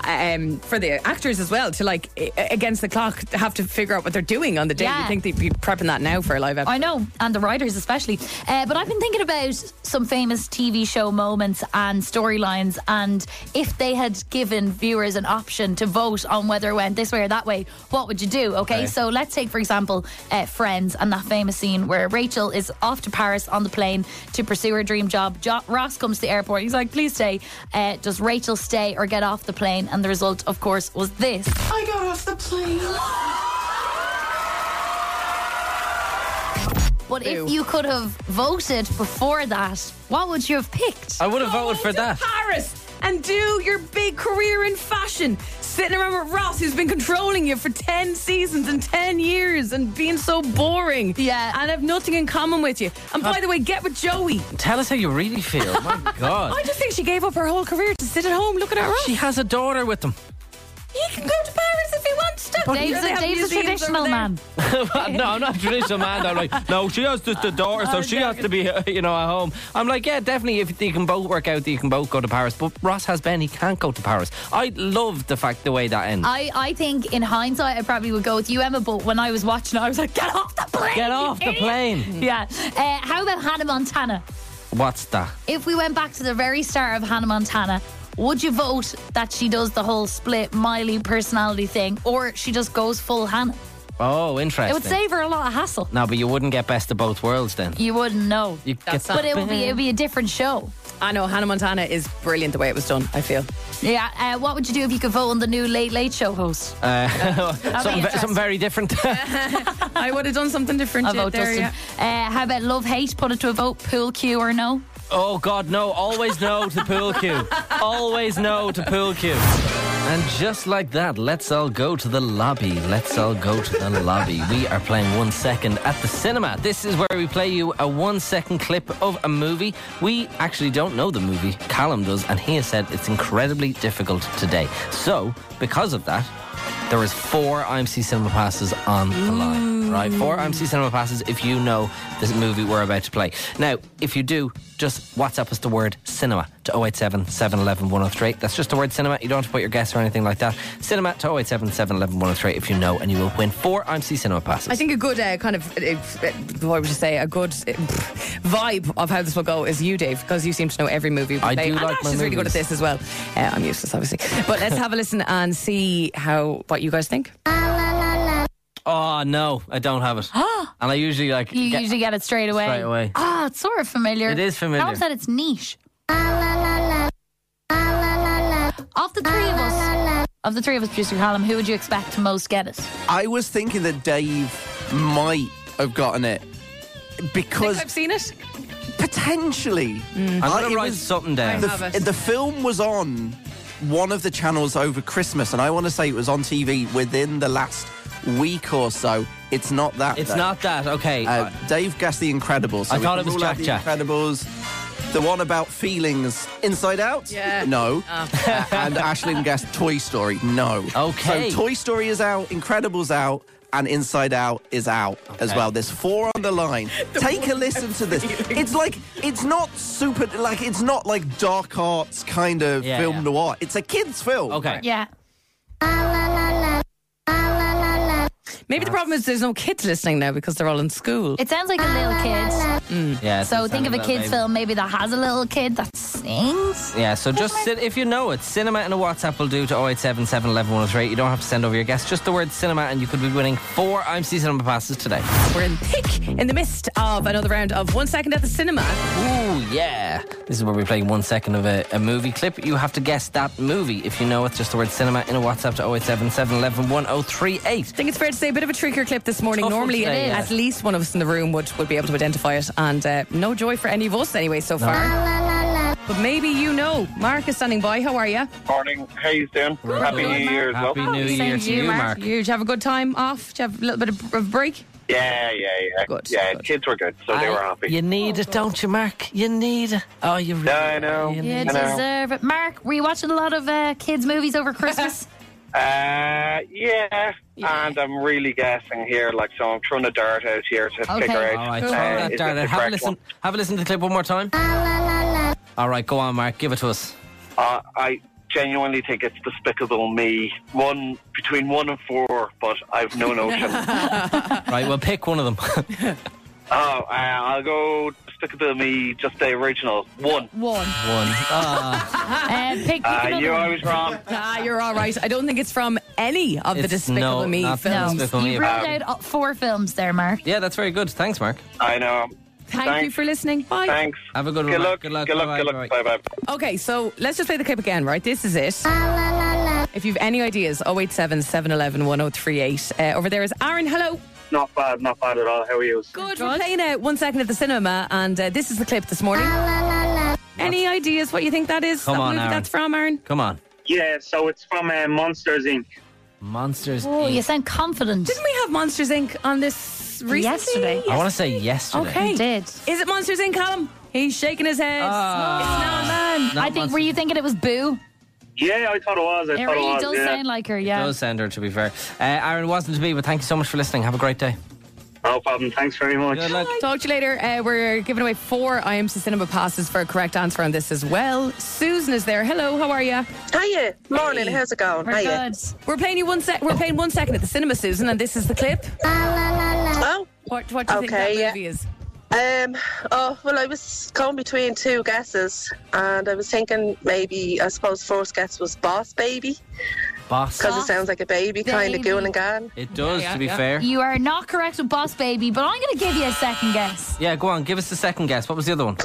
actors as well to like against the clock have to figure out what they're doing on the day. Yeah. You think they'd be prepping that now for a live episode? I know, and the writers especially. But I've been thinking about some famous TV show moments and storylines, and if they had given viewers an option to vote on whether it went this way or that way, what would you do? Okay, so let's take, for example, Friends and that famous scene where Rachel is off to Paris on the plane to pursue her dream job. Ross comes to the airport. He's like, please stay. Does Rachel stay or get off the plane? And the result, of course, was this. I got off the plane. But if you could have voted before that, what would you have picked? I would have voted for that. Paris and do your big career in fashion. sitting around with Ross, who's been controlling you for 10 seasons and 10 years and being so boring. Yeah. And have nothing in common with you. And by the way, get with Joey. Tell us how you really feel. My God. I just think she gave up her whole career to sit at home looking at Ross. She has a daughter with them. He can go to Paris if he wants to. Dave's a traditional man. No, I'm not a traditional man. I'm like, no, she has the daughter, so she has to be, at home. I'm like, yeah, definitely. If you can both work out, you can both go to Paris. But Ross has Ben. He can't go to Paris. I love the way that ends. I think in hindsight, I probably would go with you, Emma. But when I was watching it, I was like, get off the plane. Get off the plane. Yeah. How about Hannah Montana? What's that? If we went back to the very start of Hannah Montana, would you vote that she does the whole split Miley personality thing, or she just goes full Hannah? Oh, interesting. It would save her a lot of hassle. No, but you wouldn't get best of both worlds then. You wouldn't know. But it would be a different show. I know, Hannah Montana is brilliant the way it was done, I feel. Yeah, what would you do if you could vote on the new Late Late Show host? Something very different. I would have done something different. I'll vote Dustin. How about Love Hate? Put it to a vote. Pool cue or no? Oh God, no. Always no to pool cue. Always no to pool cue. And just like that, let's all go to the lobby. Let's all go to the lobby. We are playing 1 second at the cinema. This is where we play you a 1 second clip of a movie. We actually don't know the movie. Callum does, and he has said it's incredibly difficult today. So, because of that, there is 4 IMC Cinema Passes on the line, right? 4 IMC Cinema Passes if you know this movie we're about to play. Now, if you do, just WhatsApp us the word cinema to 087 711 1038. That's just the word cinema. You don't have to put your guess or anything like that. Cinema to 087 711 1038 if you know, and you will win 4 IMC Cinema Passes. I think a good what would you say, a good vibe of how this will go is you, Dave, because you seem to know every movie we play. I do like my Ash is really good at this as well. I'm useless, obviously. But let's have a listen and see what you guys think. Oh, no, I don't have it. And I usually You usually get it straight away. Straight away. It's sort of familiar. It is familiar. Callum said it's niche. Of the three of us, producer Callum, who would you expect to most get it? I was thinking that Dave might have gotten it because Think I've seen it? Potentially. I'm going to write something down. The film was on one of the channels over Christmas, and I want to say it was on TV within the last week or so. It's not that. It's not that, okay. Dave guessed The Incredibles. So I thought it was Jack. Jack. The Incredibles. The one about feelings, Inside Out? Yeah. No. And Ashlyn guessed Toy Story? No. Okay. So Toy Story is out, Incredibles out, and Inside Out is out as well. There's 4 on the line. Take a listen to this. It's not super, it's not like dark arts kind of film noir. It's a kid's film. Okay. Yeah. Maybe the problem is there's no kids listening now because they're all in school. It sounds like a little kid. Yeah. So think of a kids' film maybe that has a little kid that sings. Yeah, so just if you know it, cinema and a WhatsApp will do to 087 711 1038. You don't have to send over your guess, just the word cinema, and you could be winning 4 IMC Cinema Passes today. We're in the midst of another round of 1 second at the cinema. Ooh, yeah. This is where we play 1 second of a movie clip. You have to guess that movie. If you know it, just the word cinema in a WhatsApp to 087 711 1038. I think it's fair to say a bit of a trickier clip this morning. Tough Normally, one today, at least one of us in the room would be able to identify it, and no joy for any of us anyway so far. But maybe you know. Mark is standing by. How are you? Morning. How you doing? Happy New Year as well. Happy New Year to you, Mark. Did you have a good time off? Did you have a little bit of a break? Yeah. Good. Kids were good, so they were happy. You need it, don't you, Mark? You need it. Oh, you really I know. You deserve it. Mark, were you watching a lot of kids' movies over Christmas? Yeah. And I'm really guessing here, so I'm throwing a dart out here to figure out. All right, throw that dart out. Have a listen to the clip one more time. All right, go on, Mark. Give it to us. I genuinely think it's Despicable Me. Between 1 and 4, but I've no notion. Right, well, pick one of them. I'll go Despicable Me, just the original. 1. Pick I was wrong. You're all right. I don't think it's from any of the Despicable Me films. You ruled out 4 films there, Mark. Yeah, that's very good. Thanks, Mark. I know. Thank you for listening. Bye. Thanks. Have a good one. Good luck. Bye. Okay, so let's just play the clip again, right? This is it. If you've any ideas, 087 711 1038. Over there is Aaron. Hello. Not bad at all. How are you? Good. We're playing 1 second at the cinema, and this is the clip this morning. Any ideas what you think that is? Come that on, movie Aaron. that's from, Aaron? Come on. Yeah, so it's from Monsters Inc. Monsters Oh, Inc. you sound confident. Didn't we have Monsters Inc. on this recently? Yesterday. I want to say yesterday. Okay. You did. Is it Monsters Inc., Callum? He's shaking his head. It's not, man. Not I think, were you thinking it was Boo? Yeah, I thought it was. It really does sound like her, yeah. It does sound her, to be fair. Aaron, it wasn't to be, but thank you so much for listening. Have a great day. No problem. Thanks very much. Good luck. Talk to you later. We're giving away 4 IMC Cinema passes for a correct answer on this as well. Susan is there. Hello, how are you? Hiya. Morning. How's it going? We're Hiya. good. We're paying you 1 second at the cinema, Susan, and this is the clip. Oh. What do you think that movie is? Well, I was going between 2 guesses, and I was thinking maybe, I suppose, first guess was Boss Baby, Boss. because it sounds like a baby, kind of going and gone. It does, to be fair. You are not correct with Boss Baby, but I'm going to give you a second guess. Yeah, go on. Give us the second guess. What was the other one?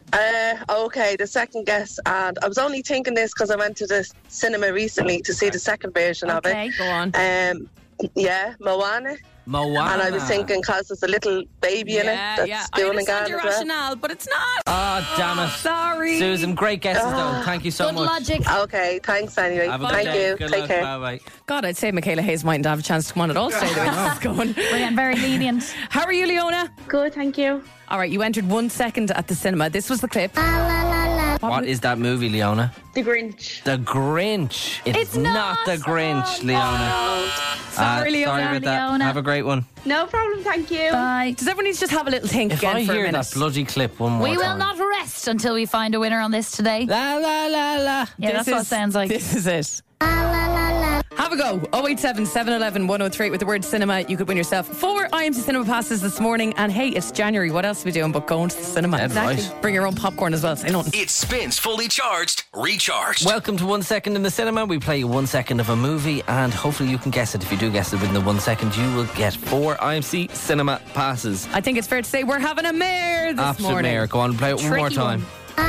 Okay, the second guess, and I was only thinking this because I went to the cinema recently to see the second version of it. Okay, go on. Yeah, Moana. Moana. And I was thinking because there's a little baby in it that's I going and understand gone your as well. rationale, but it's not. Oh, damn it. Sorry. Susan, great guesses, though. Thank you so Good much. logic. Okay, thanks anyway. Have a good Thank day. you. Good Take luck. care. Bye-bye. God, I'd say Michaela Hayes mightn't have a chance to come on at all today, the way this is going. We're getting very lenient. How are you, Leona? Good, thank you. All right, you entered 1 second at the cinema. This was the clip. What is that movie, Leona? The Grinch. The Grinch. It's not The Grinch, Leona. Sorry, Leona. Sorry about that. Leona. Have a great one. No problem, thank you. Bye. Does everyone need to just have a little think If again I for a hear minute? that bloody clip one more We will time. not rest until we find a winner on this today. La la la la. Yeah, that's what it sounds like. This is it. Have a go. 087 711 1038 with the word cinema. You could win yourself 4 IMC Cinema passes this morning. And hey, it's January. What else are we doing but going to the cinema? Dead right. Bring your own popcorn as well. Say nothing. It spins fully charged, recharged. Welcome to 1 second in the cinema. We play 1 second of a movie, and hopefully you can guess it. If you do guess it within the 1 second, you will get 4 IMC Cinema passes. I think it's fair to say we're having a mare this Absolute morning. mare. Go on, play it one more Tricky time.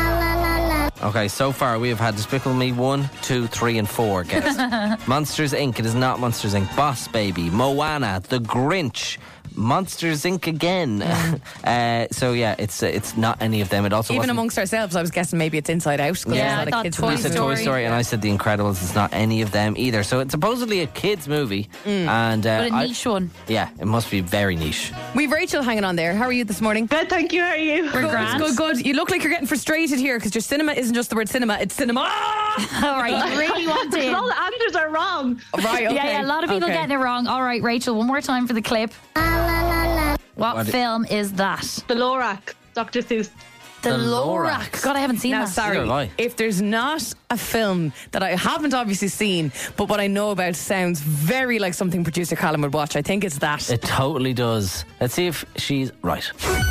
Okay, so far we have had Despicable Me 1, 2, 3 and 4 guess. Monsters Inc. It is not Monsters Inc. Boss Baby, Moana, The Grinch, Monsters Inc. again. So yeah, it's not any of them. It also Even wasn't. amongst ourselves, I was guessing maybe it's Inside Out. 'cause Yeah, there's a lot I of thought kids Toy I movies. said Toy Story and I said The Incredibles. It's not any of them either. So it's supposedly a kids movie, and But a niche one. Yeah, it must be very niche. We've Rachel hanging on there. How are you this morning? Good, thank you. How are you? We're grand. Good. You look like you're getting frustrated here because your cinema isn't just the word cinema, it's cinema. All right, you really want to. All the answers are wrong. Right, okay. Yeah, a lot of people Okay. getting it wrong. All right, Rachel, one more time for the clip. What film is that? The Lorax, Dr. Seuss. The Lorax. Lorax. God, I haven't seen Now, that. sorry, Neither have I. if there's not a film that I haven't obviously seen, but what I know about sounds very like something producer Colin would watch, I think it's that. It totally does. Let's see if she's right.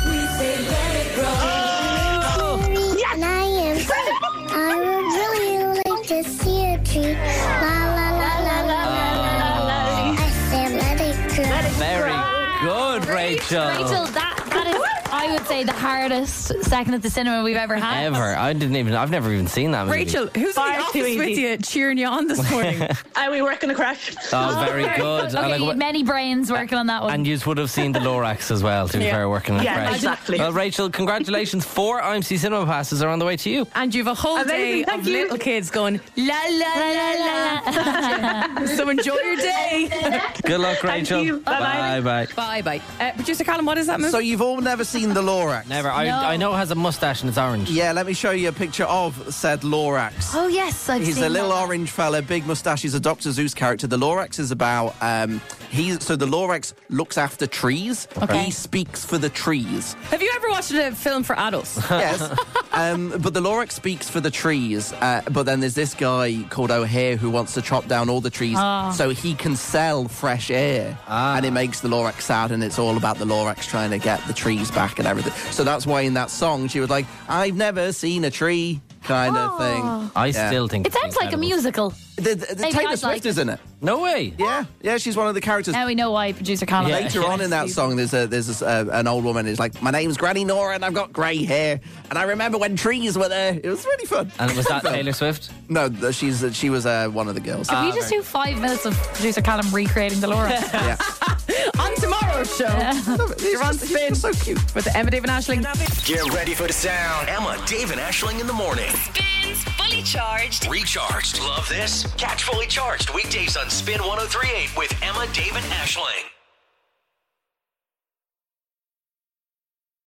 And I would really like to see a tree. La la la la la la la. I said let it grow. Very good, Rachel. Rachel, that is, I would say, the hardest second at the cinema we've ever had. Ever. I've never even seen that movie. Rachel, who's in Far the too office with easy. you cheering you on this morning? We work in a crash. Oh, very good. Okay, you had many brains working on that one. And you would have seen the Lorax as well, to be fair, working on Yeah, Fresh. exactly. Well, Rachel, congratulations. 4 IMC Cinema passes are on the way to you. And you've a whole Amazing, day thank of you. little kids going, la la la la. So enjoy your day. Good luck, Rachel. you. Bye-bye. Bye. Bye. Producer Colin, what is that movie? So you've all never seen the Lorax? Never. No. I know it has a mustache and it's orange. Yeah, let me show you a picture of said Lorax. Oh, yes, I've He's seen a little that. orange fella, big moustache. He's a Dr. Zeus character. The Lorax is about so the Lorax looks after trees. Okay. He speaks for the trees. Have you ever watched a film for adults? Yes. But the Lorax speaks for the trees. But then there's this guy called O'Hare who wants to chop down all the trees so he can sell fresh air. And it makes the Lorax sad, and it's all about the Lorax trying to get the trees back and everything. So that's why in that song she was like, I've never seen a tree kind of thing. I still think It sounds like a musical. The Maybe Taylor I'd Swift like is in it. No way. Yeah, she's one of the characters. Now we know why producer Colin. Yeah. Later on in that song, there's an old woman who's like, my name's Granny Nora and I've got grey hair and I remember when trees were there. It was really fun. And was that Taylor Swift? No, she was one of the girls. Can we just do 5 minutes of producer Colin recreating the Laura? Yeah. On tomorrow's show, you're on Spin so cute with Emma, Dave and Aisling. Get ready for the sound. Emma, Dave and Aisling in the morning. Spins Fully Fully charged. Recharged. Love this? Catch Fully Charged weekdays on Spin 103.8 with Emma, Dave, and Ashling.